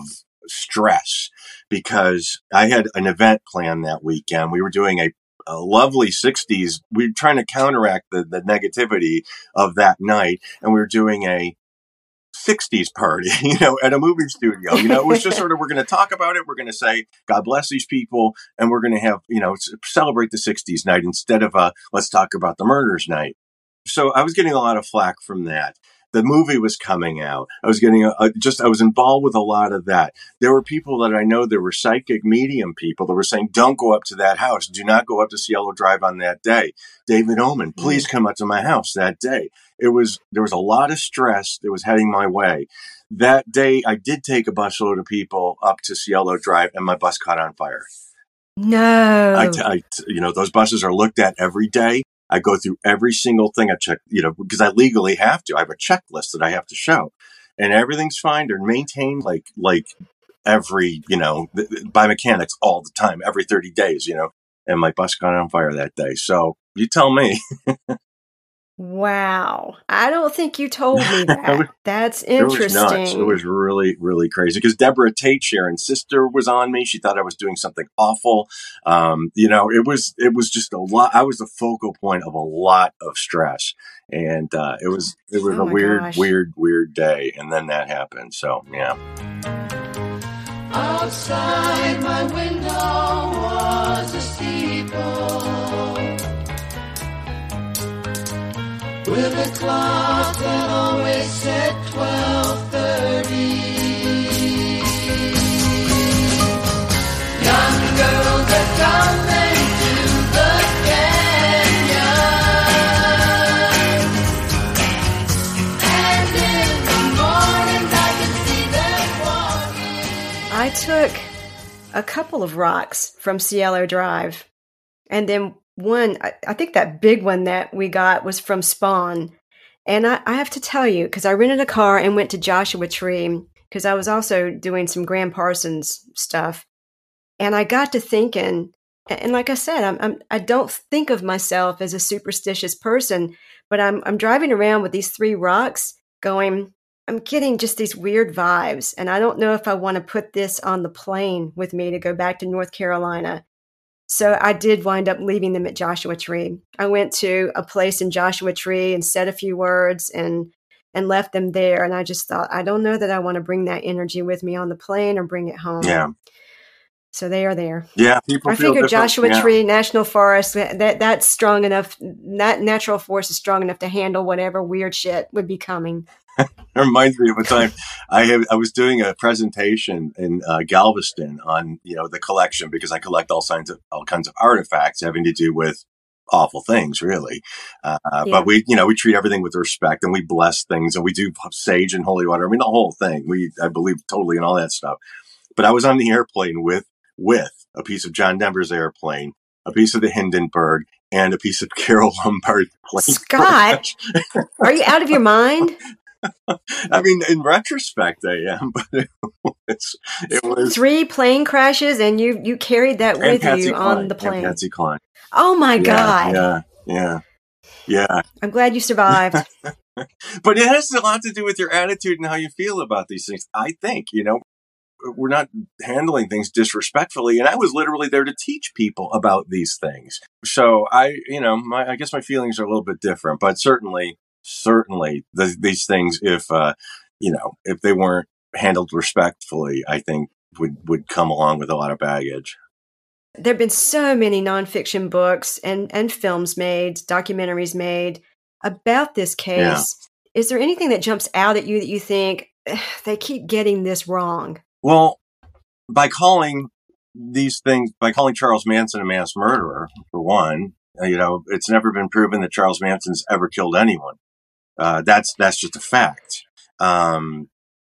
stress because I had an event planned that weekend. We were doing a, a lovely sixties. We were trying to counteract the, the negativity of that night. And we were doing a sixties party, you know, at a movie studio. You know, it was just sort of, we're going to talk about it. We're going to say, God bless these people. And we're going to have, you know, celebrate the sixties night instead of a, let's talk about the murders night. So I was getting a lot of flack from that. The movie was coming out. I was getting a, a, just, I was involved with a lot of that. There were people that I know, there were psychic medium people that were saying, don't go up to that house. Do not go up to Cielo Drive on that day. David Oman, please come up to my house that day. It was, there was a lot of stress that was heading my way. That day, I did take a busload of people up to Cielo Drive, and my bus caught on fire. No. I, t- I t- you know, those buses are looked at every day. I go through every single thing. I check, you know, because I legally have to. I have a checklist that I have to show, and everything's fine. They're maintained like, like every, you know, by mechanics all the time, every thirty days, you know, and my bus got on fire that day. So you tell me. Wow. I don't think you told me that. That's It was nuts. interesting. It was really, really crazy because Deborah Tate, Sharon's sister, was on me. She thought I was doing something awful. Um, you know, it was it was just a lot. I was the focal point of a lot of stress, and uh, it was it was Oh a my weird, gosh. weird, weird day. And then that happened. So yeah. Outside my window was a steeple with a clock that always said twelve thirty. Young girls are coming to the canyon, and in the mornings I can see them walking. I took a couple of rocks from Cielo Drive, and then one, I, I think that big one that we got was from Spawn. And I, I have to tell you, because I rented a car and went to Joshua Tree, because I was also doing some Graham Parsons stuff. And I got to thinking, and, and like I said, I'm, I'm, I don't think of myself as a superstitious person, but I'm, I'm driving around with these three rocks going, I'm getting just these weird vibes. And I don't know if I want to put this on the plane with me to go back to North Carolina. So I did wind up leaving them at Joshua Tree. I went to a place in Joshua Tree and said a few words and and left them there. And I just thought, I don't know that I want to bring that energy with me on the plane or bring it home. Yeah. So they are there. Yeah. People I feel figured different. Joshua Yeah. Tree National Forest, that, that that's strong enough. That natural force is strong enough to handle whatever weird shit would be coming. It reminds me of a time I have, I was doing a presentation in uh, Galveston on, you know, the collection, because I collect all kinds of all kinds of artifacts having to do with awful things, really. Uh, Yeah. But we, you know, we treat everything with respect, and we bless things, and we do sage and holy water. I mean, the whole thing. We, I believe totally in all that stuff. But I was on the airplane with with a piece of John Denver's airplane, a piece of the Hindenburg, and a piece of Carol Lombard plane. Scott, are you out of your mind? I mean, in retrospect, I am, but it was, it was Three plane crashes and you you carried that and with Patsy you Cline, on the and plane. Patsy Cline. Oh my Yeah, God. yeah, yeah, yeah. I'm glad you survived. But it has a lot to do with your attitude and how you feel about these things. I think, you know, we're not handling things disrespectfully, and I was literally there to teach people about these things. So I, you know, my I guess my feelings are a little bit different, but certainly. Certainly, the, these things, if uh, you know, if they weren't handled respectfully, I think would would come along with a lot of baggage. There have been so many nonfiction books and, and films made, documentaries made about this case. Yeah. Is there anything that jumps out at you that you think they keep getting this wrong? Well, by calling these things, by calling Charles Manson a mass murderer, for one, you know, it's never been proven that Charles Manson's ever killed anyone. Uh, that's that's just a fact. Um,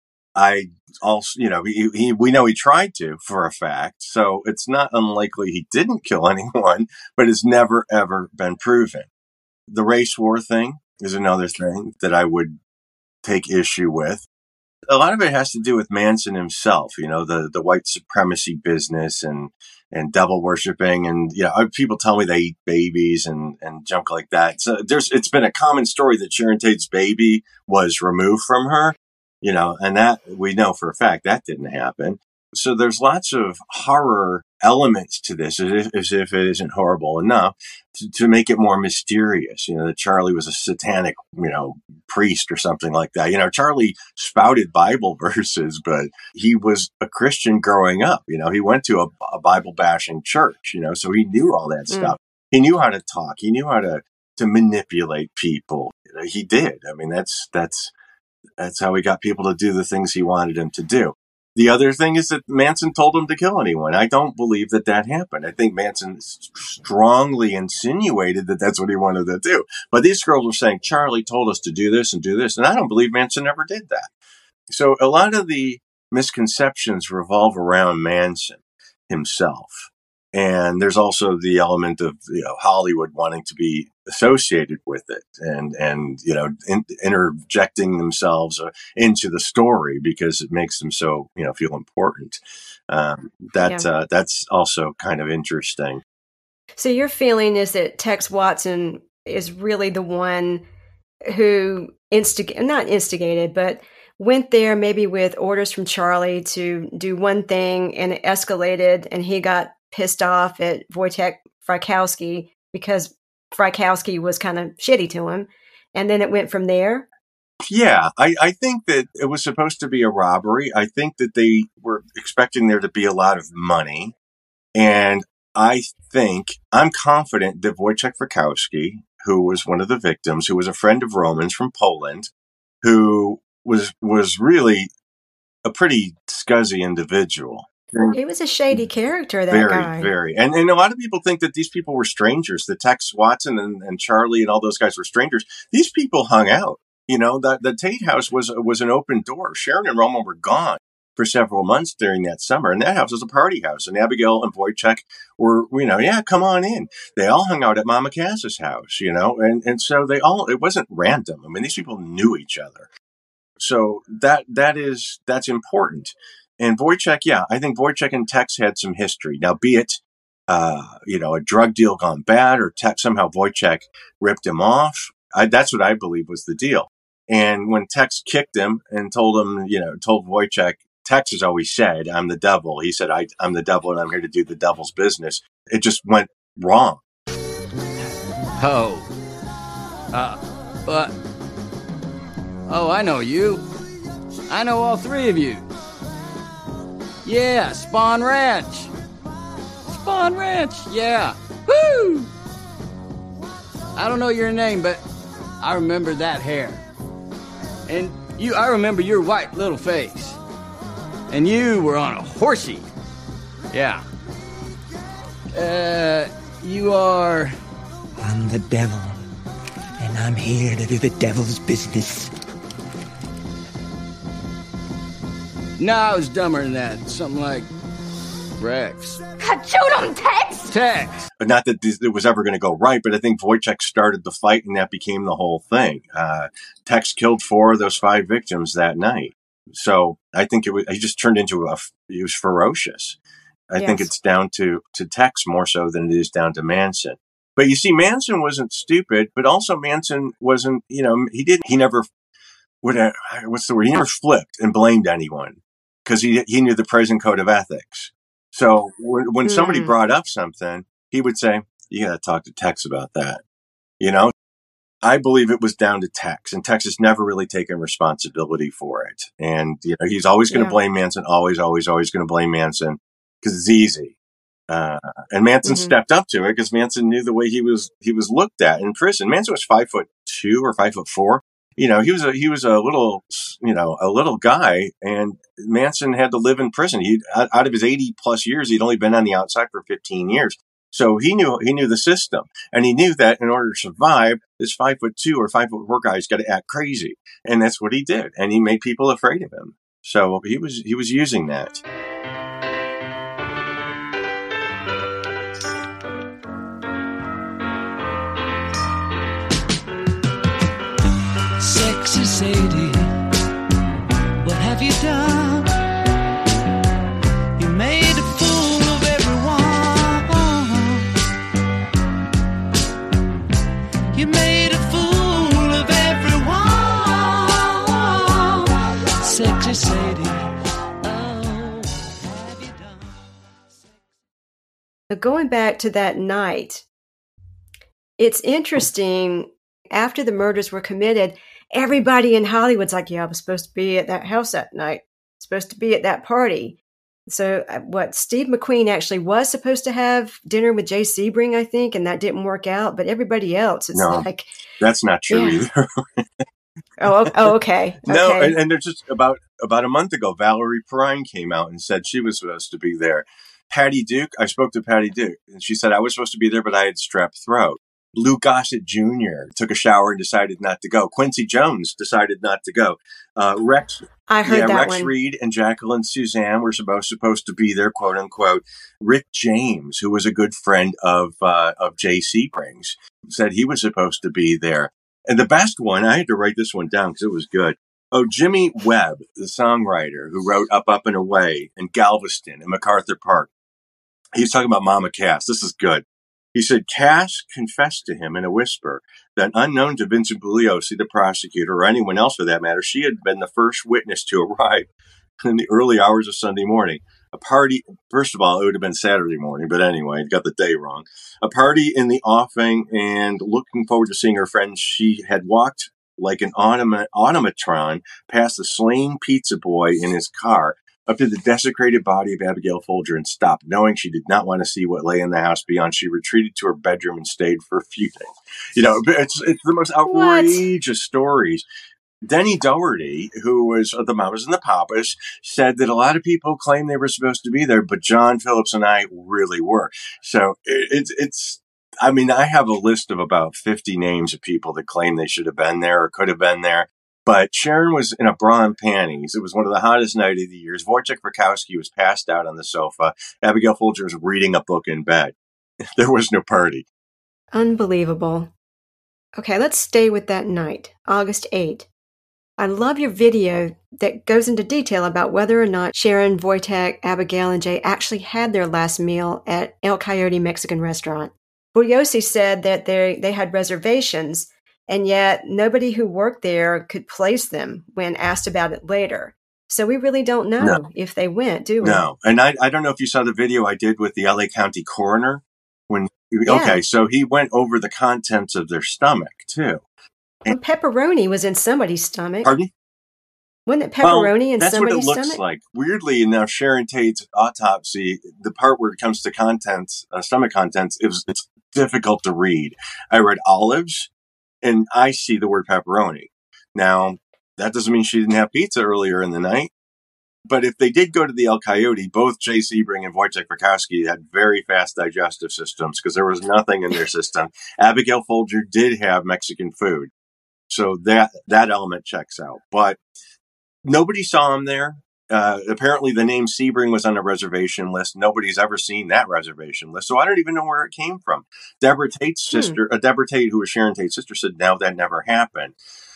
I also, you know, he, he, we know he tried to, for a fact. So it's not unlikely he didn't kill anyone, but it's never ever been proven. The race war thing is another thing that I would take issue with. A lot of it has to do with Manson himself, you know, the, the white supremacy business and, and devil worshiping. And, you know, people tell me they eat babies and, and junk like that. So there's, it's been a common story that Sharon Tate's baby was removed from her, you know, and that we know for a fact that didn't happen. So there's lots of horror elements to this, as if, as if it isn't horrible enough to, to make it more mysterious. You know, that Charlie was a satanic, you know, priest or something like that. You know, Charlie spouted Bible verses, but he was a Christian growing up. You know, he went to a, a Bible bashing church, you know, so he knew all that Mm. stuff. He knew how to talk. He knew how to, to manipulate people. He did. I mean, that's, that's, that's how he got people to do the things he wanted them to do. The other thing is that Manson told him to kill anyone. I don't believe that that happened. I think Manson strongly insinuated that that's what he wanted to do. But these girls were saying, Charlie told us to do this and do this. And I don't believe Manson ever did that. So a lot of the misconceptions revolve around Manson himself. And there's also the element of, you know, Hollywood wanting to be associated with it and, and, you know, in, interjecting themselves uh, into the story because it makes them so, you know, feel important. Um, that, Yeah. uh, that's also kind of interesting. So your feeling is that Tex Watson is really the one who instig- not instigated, but went there maybe with orders from Charlie to do one thing, and it escalated, and he got pissed off at Wojciech Frykowski because Frykowski was kind of shitty to him, and then it went from there. Yeah, I, I think that it was supposed to be a robbery. I think that they were expecting there to be a lot of money. And I think, I'm confident that Wojciech Frykowski, who was one of the victims, who was a friend of Roman's from Poland, who was was really a pretty scuzzy individual. He was a shady character, that very, guy. Very, very. And, and a lot of people think that these people were strangers. The Tex Watson and, and Charlie and all those guys were strangers. These people hung out. You know, the, the Tate house was was an open door. Sharon and Roman were gone for several months during that summer, and that house was a party house. And Abigail and Wojciech were, you know, yeah, come on in. They all hung out at Mama Cass's house, you know, and, and so they all, it wasn't random. I mean, these people knew each other. So that that is, that's important. And Wojciech, yeah, I think Wojciech and Tex had some history. Now, be it, uh, you know, a drug deal gone bad, or Tex, somehow Wojciech ripped him off. I, that's what I believe was the deal. And when Tex kicked him and told him, you know, told Wojciech, Tex has always said, I'm the devil. He said, I, I'm the devil and I'm here to do the devil's business. It just went wrong. Oh. Uh, but. Oh, I know you. I know all three of you. Yeah, Spawn Ranch. Spawn Ranch, yeah. Woo! I don't know your name, but I remember that hair. And you, I remember your white little face. And you were on a horsey. Yeah. Uh, you are... I'm the devil, and I'm here to do the devil's business. No, I was dumber than that. Something like Rex. Shoot him, Tex! Tex! But not that this, it was ever going to go right, but I think Wojciech started the fight, and that became the whole thing. Uh, Tex killed four of those five victims that night. So I think it was, he just turned into a, he was ferocious. I yes. think it's down to, to Tex more so than it is down to Manson. But you see, Manson wasn't stupid, but also Manson wasn't, you know, he didn't, he never, what, uh, what's the word? He never flipped and blamed anyone because he, he knew the prison code of ethics. So when, when mm. somebody brought up something, he would say, you got to talk to Tex about that. You know, I believe it was down to Tex, and Tex has never really taken responsibility for it. And, you know, he's always going to yeah. blame Manson, always, always, always going to blame Manson because it's easy. Uh, and Manson mm-hmm. stepped up to it because Manson knew the way he was, he was looked at in prison. Manson was five foot two or five foot four. You know, he was a, he was a little, you know, a little guy, and Manson had to live in prison. He, out of his eighty plus years, he'd only been on the outside for fifteen years. So he knew, he knew the system, and he knew that in order to survive, this five foot two or five foot four guy's got to act crazy. And that's what he did. And he made people afraid of him. So he was, he was using that. Sexy Sadie, what have you done? You made a fool of everyone. You made a fool of everyone. Sexy Sadie, oh, what have you done? Now, going back to that night, it's interesting. After the murders were committed, everybody in Hollywood's like, yeah, I was supposed to be at that house that night. Supposed to be at that party. So uh, what, Steve McQueen actually was supposed to have dinner with Jay Sebring, I think, and that didn't work out. But everybody else, it's no, like... that's not true yeah. either. oh, oh, okay. No, okay. and, and there's just about, about a month ago, Valerie Perrine came out and said she was supposed to be there. Patty Duke, I spoke to Patty Duke, and she said, I was supposed to be there, but I had strep throat. Lou Gossett Junior took a shower and decided not to go. Quincy Jones decided not to go. Uh, Rex, I heard yeah, that Rex one. Reed and Jacqueline Suzanne were supposed supposed to be there, quote unquote. Rick James, who was a good friend of uh, of Jay Sebring's, said he was supposed to be there. And the best one, I had to write this one down because it was good. Oh, Jimmy Webb, the songwriter who wrote Up, Up and Away and Galveston and MacArthur Park. He was talking about Mama Cass. This is good. He said Cass confessed to him in a whisper that, unknown to Vincent Bugliosi, the prosecutor, or anyone else for that matter, she had been the first witness to arrive in the early hours of Sunday morning. A party, first of all, it would have been Saturday morning, but anyway, got the day wrong. A party in the offing, and looking forward to seeing her friends, she had walked like an automa- automatron past the slain pizza boy in his car, up to the desecrated body of Abigail Folger, and stopped, knowing she did not want to see what lay in the house beyond. She retreated to her bedroom and stayed for a few days. You know, it's it's the most outrageous what? stories. Denny Doherty, who was of the Mamas and the Papas, said that a lot of people claim they were supposed to be there, but John Phillips and I really were. So it, it's it's. I mean, I have a list of about fifty names of people that claim they should have been there or could have been there. But Sharon was in a bra and panties. It was one of the hottest nights of the years. Wojciech Rakowski was passed out on the sofa. Abigail Folger was reading a book in bed. There was no party. Unbelievable. Okay, let's stay with that night, August eighth. I love your video that goes into detail about whether or not Sharon, Wojtek, Abigail, and Jay actually had their last meal at El Coyote Mexican restaurant. Bugliosi said that they, they had reservations, and yet nobody who worked there could place them when asked about it later. So we really don't know no. if they went, do we? No. And I, I don't know if you saw the video I did with the L A County coroner. When yeah. Okay, so he went over the contents of their stomach, too. And pepperoni was in somebody's stomach. Pardon? Wasn't it pepperoni well, in that's somebody's what it looks stomach? like. Weirdly, now Sharon Tate's autopsy, the part where it comes to contents, uh, stomach contents, it was, it's difficult to read. I read olives, and I see the word pepperoni. Now, that doesn't mean she didn't have pizza earlier in the night. But if they did go to the El Coyote, both Jay Sebring and Wojciech Rakowski had very fast digestive systems because there was nothing in their system. Abigail Folger did have Mexican food. So that that element checks out. But nobody saw him there. Uh, apparently the name Sebring was on a reservation list. Nobody's ever seen that reservation list. So I don't even know where it came from. Deborah Tate's hmm. sister, uh, Deborah Tate, who was Sharon Tate's sister, said, no, that never happened.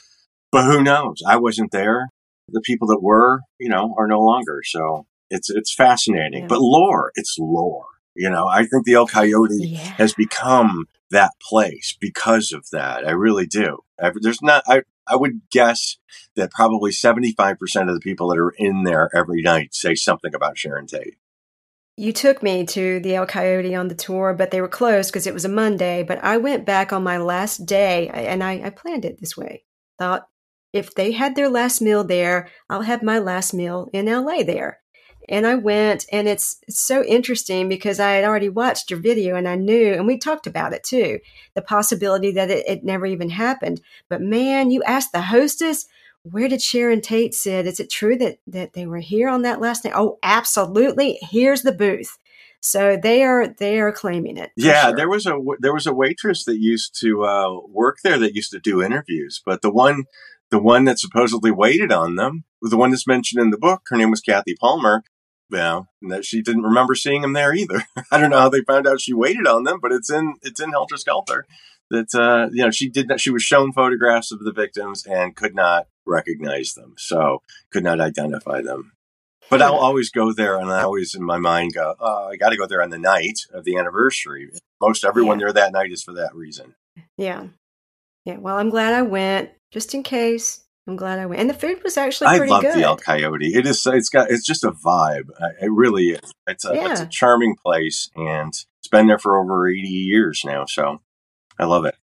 But who knows? I wasn't there. The people that were, you know, are no longer. So it's it's fascinating. Yeah. But lore, it's lore. You know, I think the El Coyote yeah. has become that place because of that. I really do. I, there's not. I I would guess that probably seventy-five percent of the people that are in there every night say something about Sharon Tate. You took me to the El Coyote on the tour, but they were closed because it was a Monday. But I went back on my last day, and I, I planned it this way. Thought, if they had their last meal there, I'll have my last meal in L A there. And I went, and it's, it's so interesting because I had already watched your video and I knew, and we talked about it too, the possibility that it, it never even happened. But man, you asked the hostess, where did Sharon Tate sit? Is it true that, that they were here on that last night? Oh, absolutely. Here's the booth. So they are they are claiming it. Yeah, sure. there was a there was a waitress that used to uh, work there that used to do interviews, but the one the one that supposedly waited on them, the one that's mentioned in the book, her name was Kathy Palmer. Well, that she didn't remember seeing him there either. I don't know how they found out she waited on them, but it's in it's in Helter Skelter. That uh, you know she did not. She was shown photographs of the victims and could not recognize them, so could not identify them. But I'll always go there, and I always in my mind go, "Oh, I got to go there on the night of the anniversary." Most everyone Yeah. there that night is for that reason. Yeah. Yeah. Well, I'm glad I went, just in case. I'm glad I went. And the food was actually I pretty love good. the El Coyote. It is. It's got. It's just a vibe. It really is. It's a. Yeah. It's a charming place, and it's been there for over eighty years now. So I love it.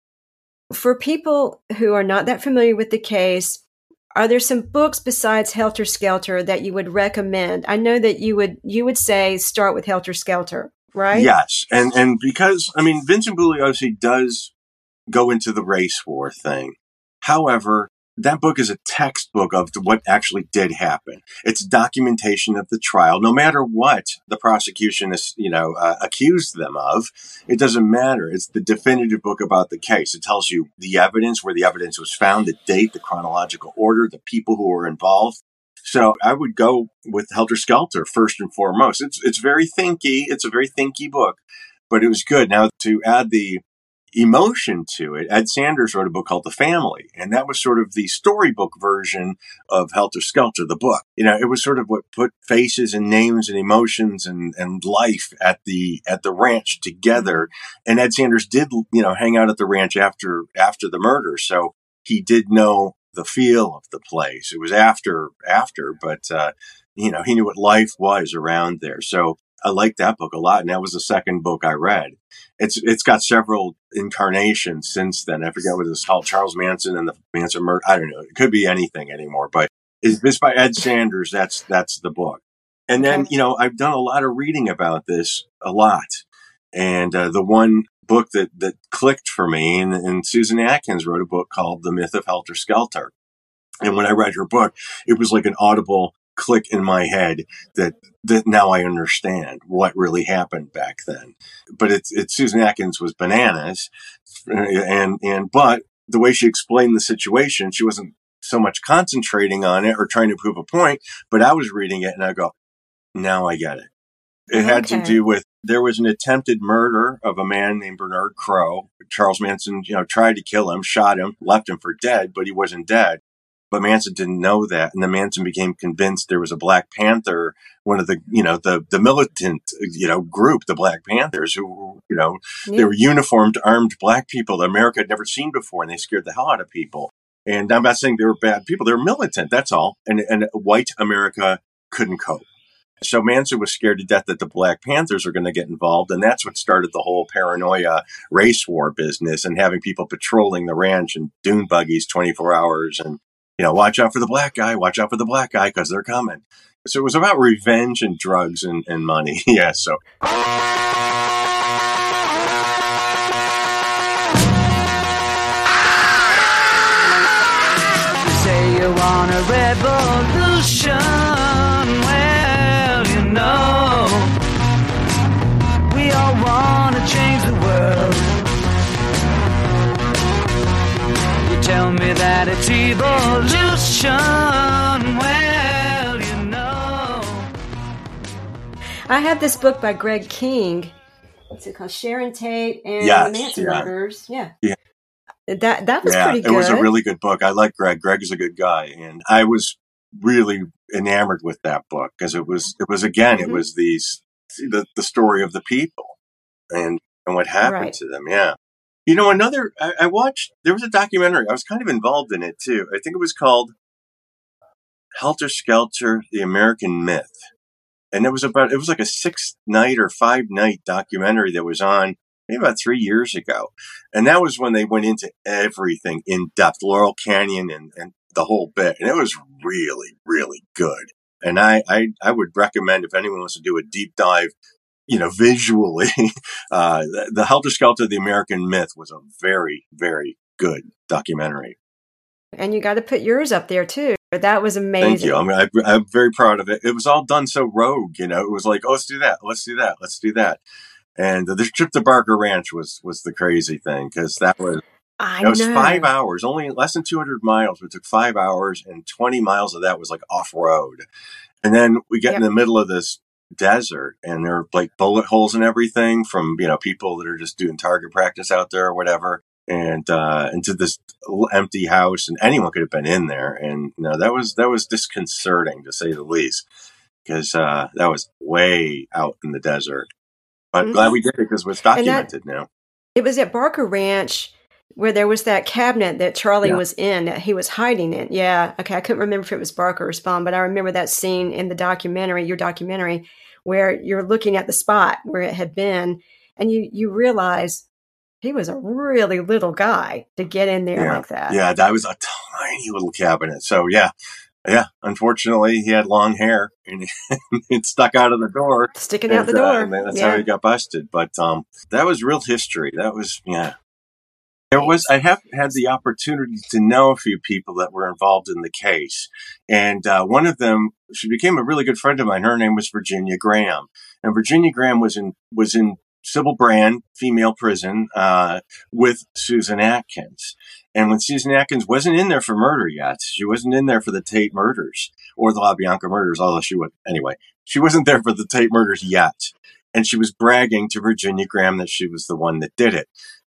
For people who are not that familiar with the case, are there some books besides Helter Skelter that you would recommend? I know that you would you would say start with Helter Skelter, right? Yes, and and because I mean Vincent Bugliosi does go into the race war thing. However, that book is a textbook of what actually did happen. It's documentation of the trial. No matter what the prosecution is, you know, uh, accused them of, it doesn't matter. It's the definitive book about the case. It tells you the evidence, where the evidence was found, the date, the chronological order, the people who were involved. So I would go with Helter Skelter first and foremost. It's it's very thinky. It's a very thinky book, but it was good. Now to add the emotion to it. Ed Sanders wrote a book called The Family, and that was sort of the storybook version of Helter Skelter, the book. You know, it was sort of what put faces and names and emotions and, and life at the at the ranch together. And Ed Sanders did, you know, hang out at the ranch after after the murder, so he did know the feel of the place. It was after after, but uh, you know, he knew what life was around there. So I liked that book a lot, and that was the second book I read. It's it's got several incarnations since then. I forget what it's called, Charles Manson and the Manson murder. I don't know. It could be anything anymore, but it's, it's by Ed Sanders. That's that's the book. And then, you know, I've done a lot of reading about this, a lot. And uh, the one book that, that clicked for me, and, and Susan Atkins wrote a book called The Myth of Helter Skelter. And when I read her book, it was like an audible click in my head that that now I understand what really happened back then. But it's it's Susan Atkins was bananas, and and but the way she explained the situation, she wasn't so much concentrating on it or trying to prove a point. But I was reading it and I go, now I get it. It had Okay. to do with, there was an attempted murder of a man named Bernard Crowe. Charles Manson, you know, tried to kill him, shot him, left him for dead, but he wasn't dead. But Manson didn't know that. And then Manson became convinced there was a Black Panther, one of the, you know, the, the militant, you know, group, the Black Panthers, who, you know, Yeah. they were uniformed, armed Black people that America had never seen before. And they scared the hell out of people. And I'm not saying they were bad people. They were militant. That's all. And, and white America couldn't cope. So Manson was scared to death that the Black Panthers were going to get involved. And that's what started the whole paranoia race war business and having people patrolling the ranch in dune buggies twenty-four hours. And, you know, watch out for the black guy, watch out for the black guy because they're coming. So it was about revenge and drugs and, and money. Yeah. So. You say you want a revolution. Well, you know, we all want to change the world. You tell me that it's evolution. Well, you know. I have this book by Greg King. What's it called? Sharon Tate and Yes, the Manson yeah. Murders. Yeah. Yeah. That that was yeah, pretty good. It was a really good book. I like Greg. Greg is a good guy. And I was really enamored with that book because it was, it was again, Mhm. it was these, the, the story of the people and, and what happened Right. to them. Yeah. You know, another, I, I watched, there was a documentary. I was kind of involved in it too. I think it was called Helter Skelter, The American Myth. And it was about, it was like a six night or five night documentary that was on maybe about three years ago. And that was when they went into everything in depth, Laurel Canyon and, and the whole bit. And it was really, really good. And I, I, I would recommend if anyone wants to do a deep dive, you know, visually, uh, the, the Helter Skelter, The American Myth was a very, very good documentary. And you got to put yours up there too. That was amazing. Thank you. I mean, I, I'm very proud of it. It was all done so rogue, you know. It was like, oh, let's do that, let's do that, let's do that. And the trip to Barker Ranch was was the crazy thing because that was I it was know. five hours, only less than two hundred miles. It took five hours, and twenty miles of that was like off road. And then we get Yep. in the middle of this desert, and there are like bullet holes and everything from you know people that are just doing target practice out there or whatever. And uh, into this empty house, and anyone could have been in there. And you know that was that was disconcerting to say the least, because uh, that was way out in the desert. But Mhm. glad we did it because it's And that- documented now. It was at Barker Ranch where there was that cabinet that Charlie Yeah. was in that he was hiding in. Yeah. Okay. I couldn't remember if it was Barker or Spawn, but I remember that scene in the documentary, your documentary, where you're looking at the spot where it had been and you, you realize he was a really little guy to get in there Yeah, like that. yeah, that was a tiny little cabinet. So yeah, yeah. Unfortunately, he had long hair and it stuck out of the door, Sticking out the And, uh, door. and that's Yeah. how he got busted. But um, that was real history. That was yeah. There was I have had the opportunity to know a few people that were involved in the case, and uh, one of them, she became a really good friend of mine. Her name was Virginia Graham, and Virginia Graham was in was in Sybil Brand female prison uh, with Susan Atkins. And when Susan Atkins wasn't in there for murder yet, she wasn't in there for the Tate murders or the LaBianca murders, although she would anyway. She wasn't there for the Tate murders yet, and she was bragging to Virginia Graham that she was the one that did it.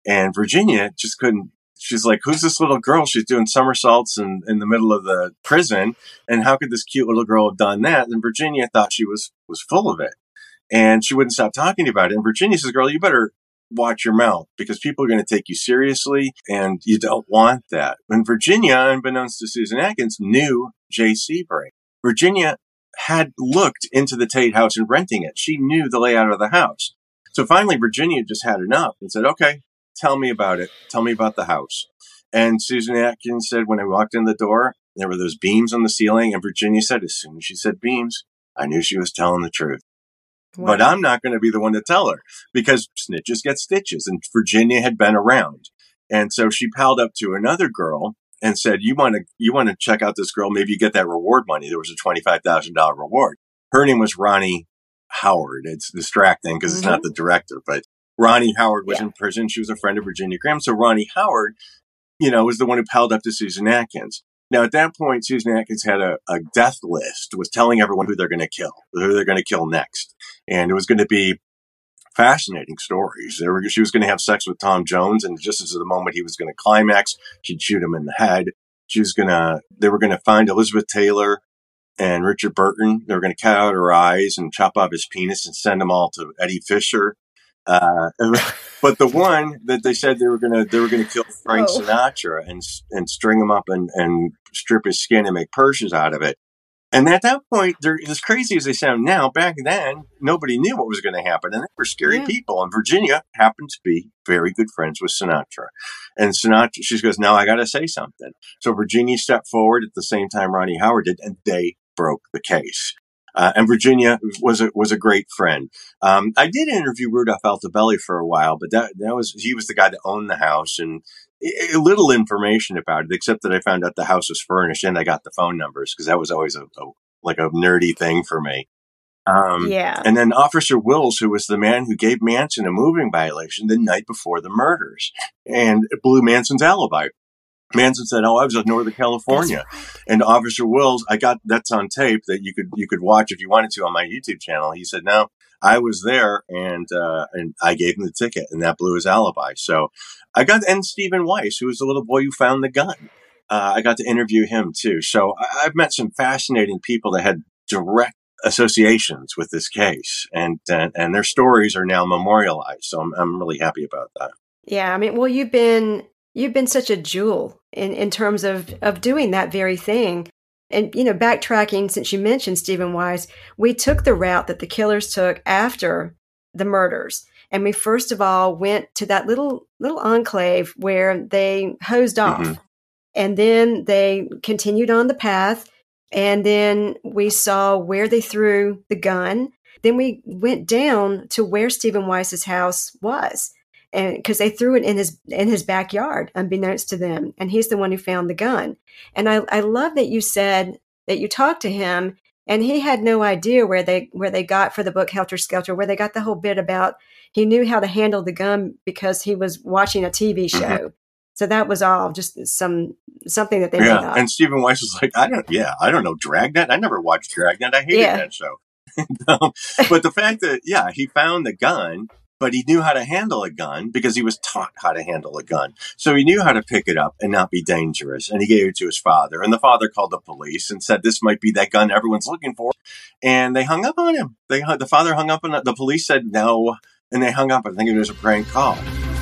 And Virginia just couldn't. She's like, who's this little girl? She's doing somersaults in, in the middle of the prison. And how could this cute little girl have done that? And Virginia thought she was, was full of it. And she wouldn't stop talking about it. And Virginia says, girl, you better watch your mouth because people are going to take you seriously and you don't want that. And Virginia, unbeknownst to Susan Atkins, knew Jay Sebring. Virginia had looked into the Tate house and renting it. She knew the layout of the house. So finally, Virginia just had enough and said, okay, tell me about it. Tell me about the house. And Susan Atkins said, when I walked in the door, there were those beams on the ceiling. And Virginia said, as soon as she said beams, I knew she was telling the truth. Wow. But I'm not going to be the one to tell her because snitches get stitches. And Virginia had been around. And so she palled up to another girl and said, you want to, you want to check out this girl? Maybe you get that reward money. There was a twenty-five thousand dollars reward. Her name was Ronnie Howard. It's distracting because mm-hmm. it's not the director, but Ronnie Howard was yeah. in prison. She was a friend of Virginia Graham. So Ronnie Howard, you know, was the one who palled up to Susan Atkins. Now, at that point, Susan Atkins had a, a death list, was telling everyone who they're going to kill, who they're going to kill next. And it was going to be fascinating stories. They were, she was going to have sex with Tom Jones. And just as the moment he was going to climax, she'd shoot him in the head. She was going to, they were going to find Elizabeth Taylor and Richard Burton. They were going to cut out her eyes and chop off his penis and send them all to Eddie Fisher. Uh, but the one that they said they were going to, they were going to kill Frank oh. Sinatra and, and string him up and, and strip his skin and make purses out of it. And at that point, they're as crazy as they sound now. Back then, nobody knew what was going to happen. And they were scary yeah. people. And Virginia happened to be very good friends with Sinatra. And Sinatra, she goes, now I got to say something. So Virginia stepped forward at the same time Ronnie Howard did, and they broke the case. Uh, and Virginia was a, was a great friend. Um, I did interview Rudolph Altobelli for a while, but that, that was, he was the guy that owned the house and a, a little information about it, except that I found out the house was furnished and I got the phone numbers because that was always a, a, like a nerdy thing for me. Um, yeah. And then Officer Wills, who was the man who gave Manson a moving violation the night before the murders and blew Manson's alibi. Manson said, "Oh, I was in Northern California," right. And Officer Wills, I got that's on tape that you could you could watch if you wanted to on my YouTube channel. He said, "No, I was there, and uh, and I gave him the ticket, and that blew his alibi." So I got and Stephen Weiss, who was the little boy who found the gun. Uh, I got to interview him too. So I, I've met some fascinating people that had direct associations with this case, and and, and their stories are now memorialized. So I'm I'm really happy about that. Yeah, I mean, well, you've been. You've been such a jewel in, in terms of, of doing that very thing. And, you know, backtracking, since you mentioned Stephen Weiss, we took the route that the killers took after the murders. And we first of all went to that little little enclave where they hosed off. Mm-hmm. And then they continued on the path. And then we saw where they threw the gun. Then we went down to where Stephen Weiss's house was. And because they threw it in his in his backyard, unbeknownst to them, and he's the one who found the gun. And I, I love that you said that you talked to him, and he had no idea where they where they got for the book Helter Skelter, where they got the whole bit about he knew how to handle the gun because he was watching a T V show. Mm-hmm. So that was all just some something that they yeah. made up. And Stephen Weiss was like, I don't, yeah, I don't know Dragnet. I never watched Dragnet. I hated yeah. that show. no, but the fact that yeah, he found the gun. But he knew how to handle a gun because he was taught how to handle a gun. So he knew how to pick it up and not be dangerous. And he gave it to his father. And the father called the police and said, this might be that gun everyone's looking for. And they hung up on him. They The father hung up on it. The police said no. And they hung up. I think it was a prank call.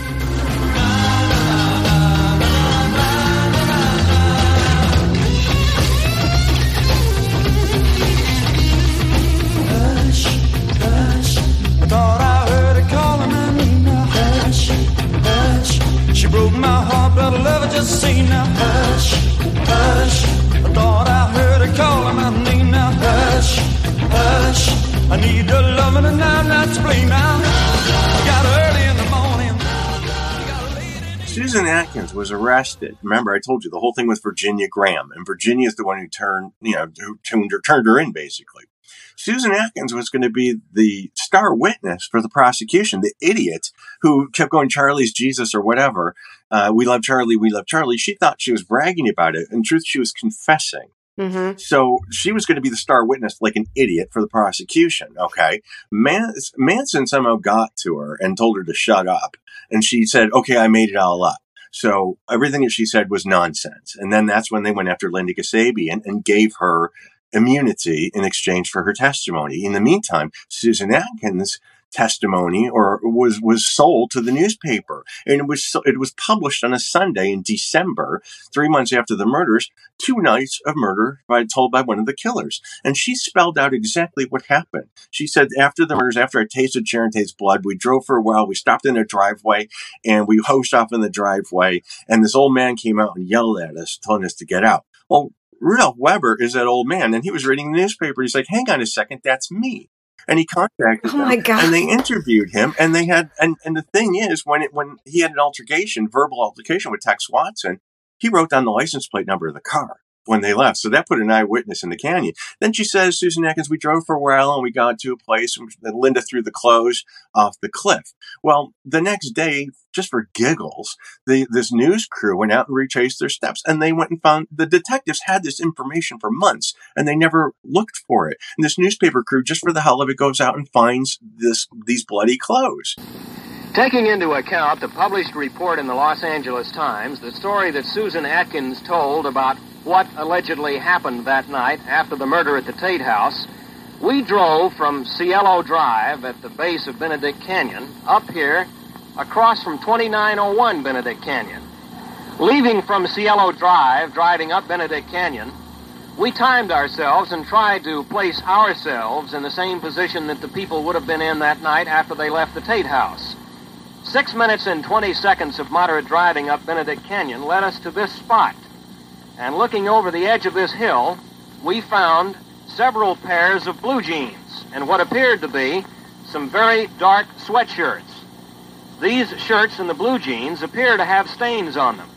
Broke my heart, but I love her just say now. Hush, hush. I thought I heard her calling my name now. Hush, hush. I need her loving and I'm not to blame now. I got her early in the morning. Susan Atkins was arrested. Remember, I told you the whole thing with Virginia Graham, and Virginia is the one who turned, you know, who turned her, turned her in, basically. Susan Atkins was going to be the star witness for the prosecution, the idiot who kept going, Charlie's Jesus or whatever. Uh, we love Charlie, we love Charlie. She thought she was bragging about it. In truth, she was confessing. Mm-hmm. So she was going to be the star witness, like an idiot for the prosecution. Okay. Man- Manson somehow got to her and told her to shut up. And she said, okay, I made it all up. So everything that she said was nonsense. And then that's when they went after Linda Kasabian and gave her immunity in exchange for her testimony. In the meantime, Susan Atkins' testimony or was was sold to the newspaper, and it was it was published on a Sunday in December, three months after the murders, two nights of murder by told by one of the killers. And she spelled out exactly what happened. She said, after the murders, after I tasted Sharon Tate's blood, we drove for a while, we stopped in a driveway, and we hosed off in the driveway, and this old man came out and yelled at us, telling us to get out. Well, Rudolph Weber is that old man, and he was reading the newspaper. He's like, hang on a second, that's me. And he contacted Oh my them, God. and they interviewed him, and they had, and, and the thing is, when it, when he had an altercation, verbal altercation with Tex Watson, he wrote down the license plate number of the car when they left. So that put an eyewitness in the canyon. Then she says, Susan Atkins, we drove for a while and we got to a place and Linda threw the clothes off the cliff. Well, the next day, just for giggles, the, this news crew went out and retraced their steps, and they went and found the detectives had this information for months and they never looked for it. And this newspaper crew, just for the hell of it, goes out and finds this, these bloody clothes. Taking into account the published report in the Los Angeles Times, the story that Susan Atkins told about what allegedly happened that night after the murder at the Tate House, we drove from Cielo Drive at the base of Benedict Canyon up here across from twenty-nine oh one Benedict Canyon. Leaving from Cielo Drive, driving up Benedict Canyon, we timed ourselves and tried to place ourselves in the same position that the people would have been in that night after they left the Tate House. Six minutes and twenty seconds of moderate driving up Benedict Canyon led us to this spot. And looking over the edge of this hill, we found several pairs of blue jeans and what appeared to be some very dark sweatshirts. These shirts and the blue jeans appear to have stains on them.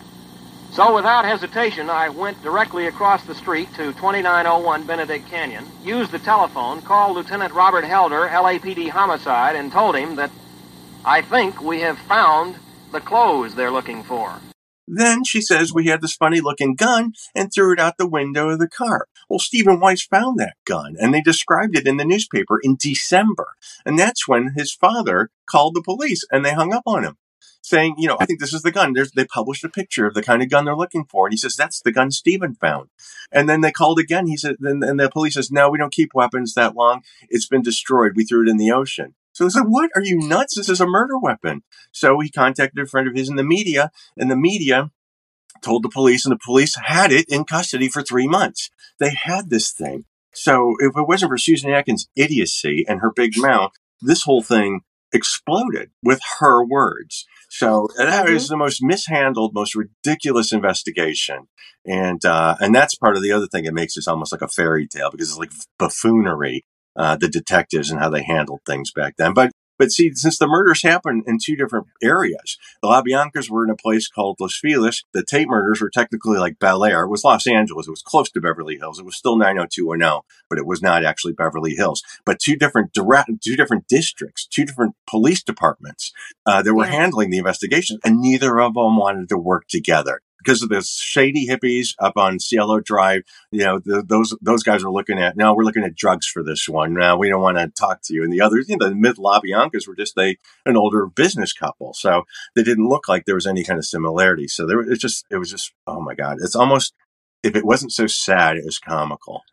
So without hesitation, I went directly across the street to twenty-nine oh one Benedict Canyon, used the telephone, called Lieutenant Robert Helder, L A P D Homicide, and told him that I think we have found the clothes they're looking for. Then she says we had this funny-looking gun and threw it out the window of the car. Well, Stephen Weiss found that gun, and they described it in the newspaper in December. And that's when his father called the police, and they hung up on him, saying, you know, I think this is the gun. There's, they published a picture of the kind of gun they're looking for. And he says, that's the gun Stephen found. And then they called again. He said, and, and the police says, no, we don't keep weapons that long. It's been destroyed. We threw it in the ocean. So he said, what? Are you nuts? This is a murder weapon. So he contacted a friend of his in the media, and the media told the police, and the police had it in custody for three months. They had this thing. So if it wasn't for Susan Atkins' idiocy and her big mouth, this whole thing exploded with her words. So that Mm-hmm. is the most mishandled, most ridiculous investigation. And uh, and that's part of the other thing that makes this almost like a fairy tale, because it's like buffoonery. Uh, the detectives and how they handled things back then. But but see, since the murders happened in two different areas, the LaBiancas were in a place called Los Feliz. The Tate murders were technically like Bel Air. It was Los Angeles. It was close to Beverly Hills. It was still nine oh two one oh, but it was not actually Beverly Hills. But two different direct, two different districts, two different police departments uh, that were Yeah. handling the investigation, and neither of them wanted to work together. Because of the shady hippies up on Cielo Drive, you know, the, those those guys were looking at, no, we're looking at drugs for this one. No, we don't want to talk to you. And the others, you know, the mid LaBiancas were just a, an older business couple. So they didn't look like there was any kind of similarity. So there was just, it was just, oh my God. It's almost, if it wasn't so sad, it was comical.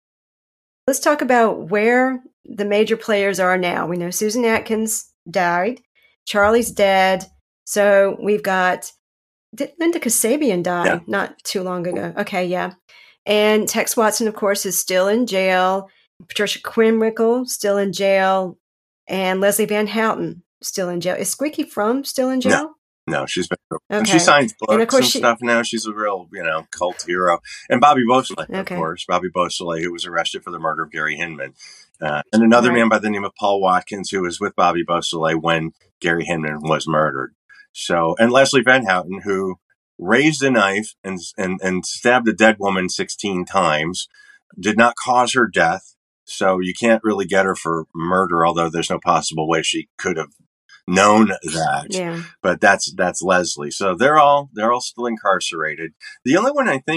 Let's talk about where the major players are now. We know Susan Atkins died. Charlie's dead. So we've got, did Linda Kasabian die Yeah. not too long ago? Okay, yeah. And Tex Watson, of course, is still in jail. Patricia Quinwickle, still in jail. And Leslie Van Houten, still in jail. Is Squeaky Fromm still in jail? No, she's been, and Okay. she signs books And and, of course she- stuff now. She's a real, you know, cult hero. And Bobby Beausoleil, Okay. of course, Bobby Beausoleil, who was arrested for the murder of Gary Hinman. Uh, and another Right. man by the name of Paul Watkins, who was with Bobby Beausoleil when Gary Hinman was murdered. So, and Leslie Van Houten, who raised a knife and, and, and stabbed a dead woman sixteen times, did not cause her death. So you can't really get her for murder, although there's no possible way she could have known that. Yeah. But that's that's Leslie. So they're all they're all still incarcerated. The only one I think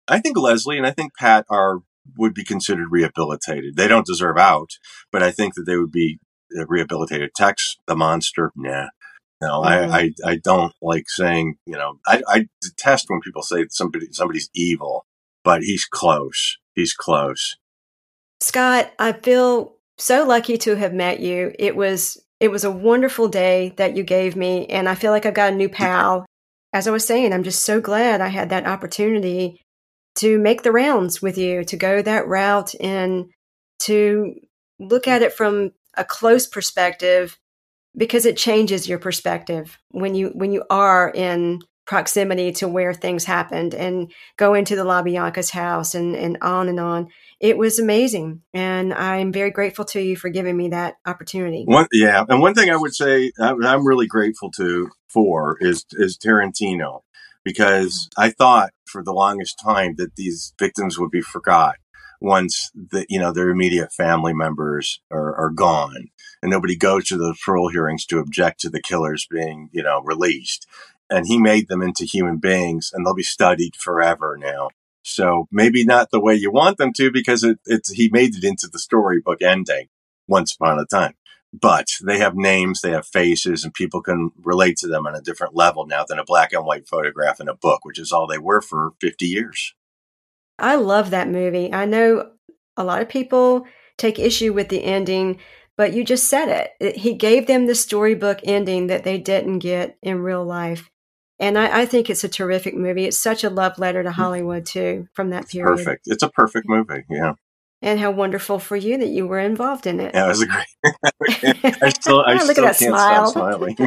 I think Leslie and I think Pat are would be considered rehabilitated. They don't deserve out, but I think that they would be rehabilitated. Tex, the monster, nah. No, mm-hmm. I, I, I don't like saying, you know, I, I detest when people say somebody somebody's evil, but he's close. He's close. Scott, I feel so lucky to have met you. It was it was a wonderful day that you gave me, and I feel like I've got a new pal. As I was saying, I'm just so glad I had that opportunity to make the rounds with you, to go that route and to look at it from a close perspective, because it changes your perspective when you when you are in proximity to where things happened and go into the LaBianca's house and, and on and on. It was amazing. And I'm very grateful to you for giving me that opportunity. One, yeah. And one thing I would say I'm really grateful to for is, is Tarantino, because I thought for the longest time that these victims would be forgot once the, you know, their immediate family members are, are gone and nobody goes to those parole hearings to object to the killers being, you know, released. And he made them into human beings, and they'll be studied forever now. So maybe not the way you want them to, because it, it's he made it into the storybook ending once upon a time. But they have names, they have faces, and people can relate to them on a different level now than a black and white photograph in a book, which is all they were for fifty years. I love that movie. I know a lot of people take issue with the ending, but you just said it. He gave them the storybook ending that they didn't get in real life. And I, I think it's a terrific movie. It's such a love letter to Hollywood, too, from that period. Perfect. It's a perfect movie, yeah. And how wonderful for you that you were involved in it. Yeah, it was a great. I still, I Look still at that can't smile. stop smiling.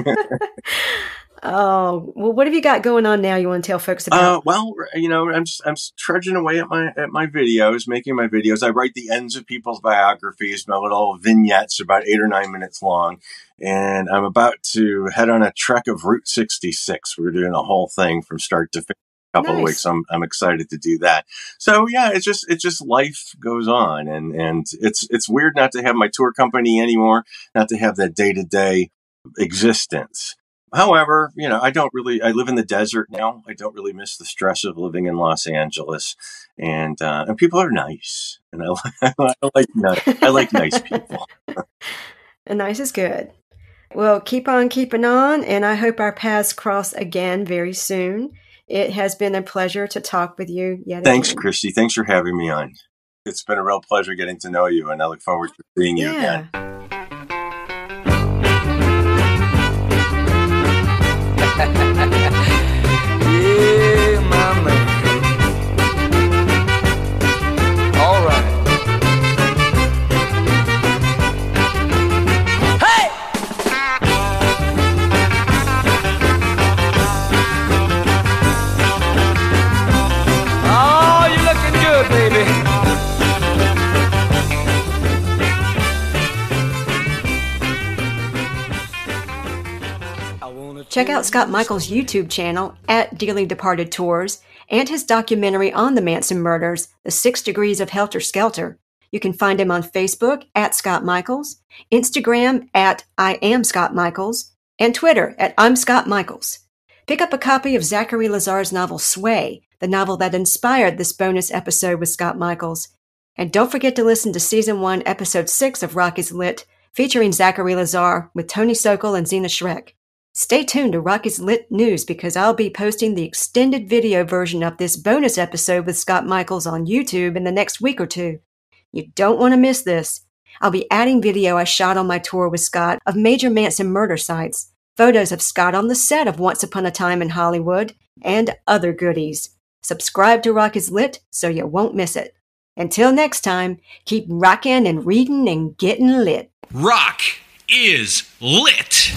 Oh, well, what have you got going on now you want to tell folks about? Uh, well, you know, I'm just, I'm trudging away at my at my videos, making my videos. I write the ends of people's biographies, my little vignettes, about eight or nine minutes long. And I'm about to head on a trek of Route sixty-six. We're doing a whole thing from start to finish. Couple nice. of weeks. I'm I'm excited to do that. So yeah, it's just it's just life goes on, and and it's it's weird not to have my tour company anymore, not to have that day to day existence. However, you know, I don't really. I live in the desert now. I don't really miss the stress of living in Los Angeles, and uh, and people are nice, and I, I like nice. I like nice people. And nice is good. Well, keep on keeping on, and I hope our paths cross again very soon. It has been a pleasure to talk with you yet Thanks, again. Christy. Thanks for having me on. It's been a real pleasure getting to know you, and I look forward to seeing you yeah. again. Yeah, my man. All right. Hey! Oh, you're looking good, baby. Check out Scott Michaels' YouTube channel at Dearly Departed Tours and his documentary on the Manson murders, The Six Degrees of Helter Skelter. You can find him on Facebook at Scott Michaels, Instagram at I am Scott Michaels, and Twitter at I'm Scott Michaels. Pick up a copy of Zachary Lazar's novel Sway, the novel that inspired this bonus episode with Scott Michaels. And don't forget to listen to Season one, Episode six of Rock is Lit, featuring Zachary Lazar with Tony Sokol and Zena Schreck. Stay tuned to Rock is Lit News, because I'll be posting the extended video version of this bonus episode with Scott Michaels on YouTube in the next week or two. You don't want to miss this. I'll be adding video I shot on my tour with Scott of major Manson murder sites, photos of Scott on the set of Once Upon a Time in Hollywood, and other goodies. Subscribe to Rock is Lit so you won't miss it. Until next time, keep rocking and reading and getting lit. Rock is lit.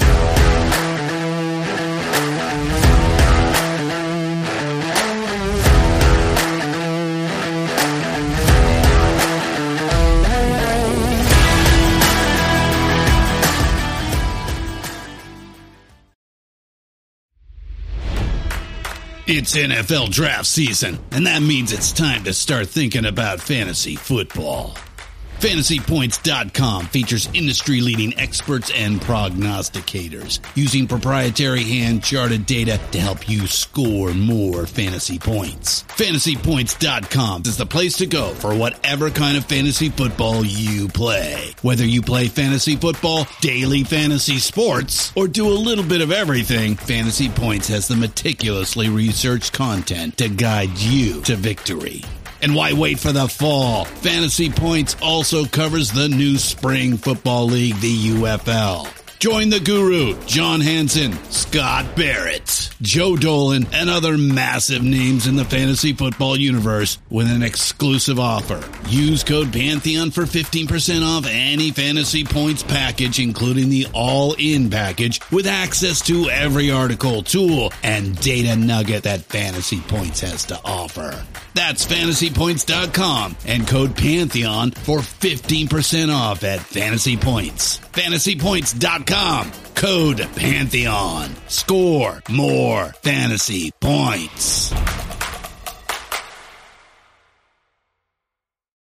It's N F L draft season, and that means it's time to start thinking about fantasy football. Fantasy Points dot com features industry-leading experts and prognosticators using proprietary hand-charted data to help you score more fantasy points. Fantasy Points dot com is the place to go for whatever kind of fantasy football you play. Whether you play fantasy football, daily fantasy sports, or do a little bit of everything, Fantasy Points has the meticulously researched content to guide you to victory. And why wait for the fall? Fantasy Points also covers the new spring football league, the U F L. Join the guru, John Hansen, Scott Barrett, Joe Dolan, and other massive names in the fantasy football universe with an exclusive offer. Use code Pantheon for fifteen percent off any Fantasy Points package, including the all-in package, with access to every article, tool, and data nugget that Fantasy Points has to offer. That's Fantasy Points dot com and code Pantheon for fifteen percent off at Fantasy Points. Fantasy Points dot com, code Pantheon. Score more fantasy points.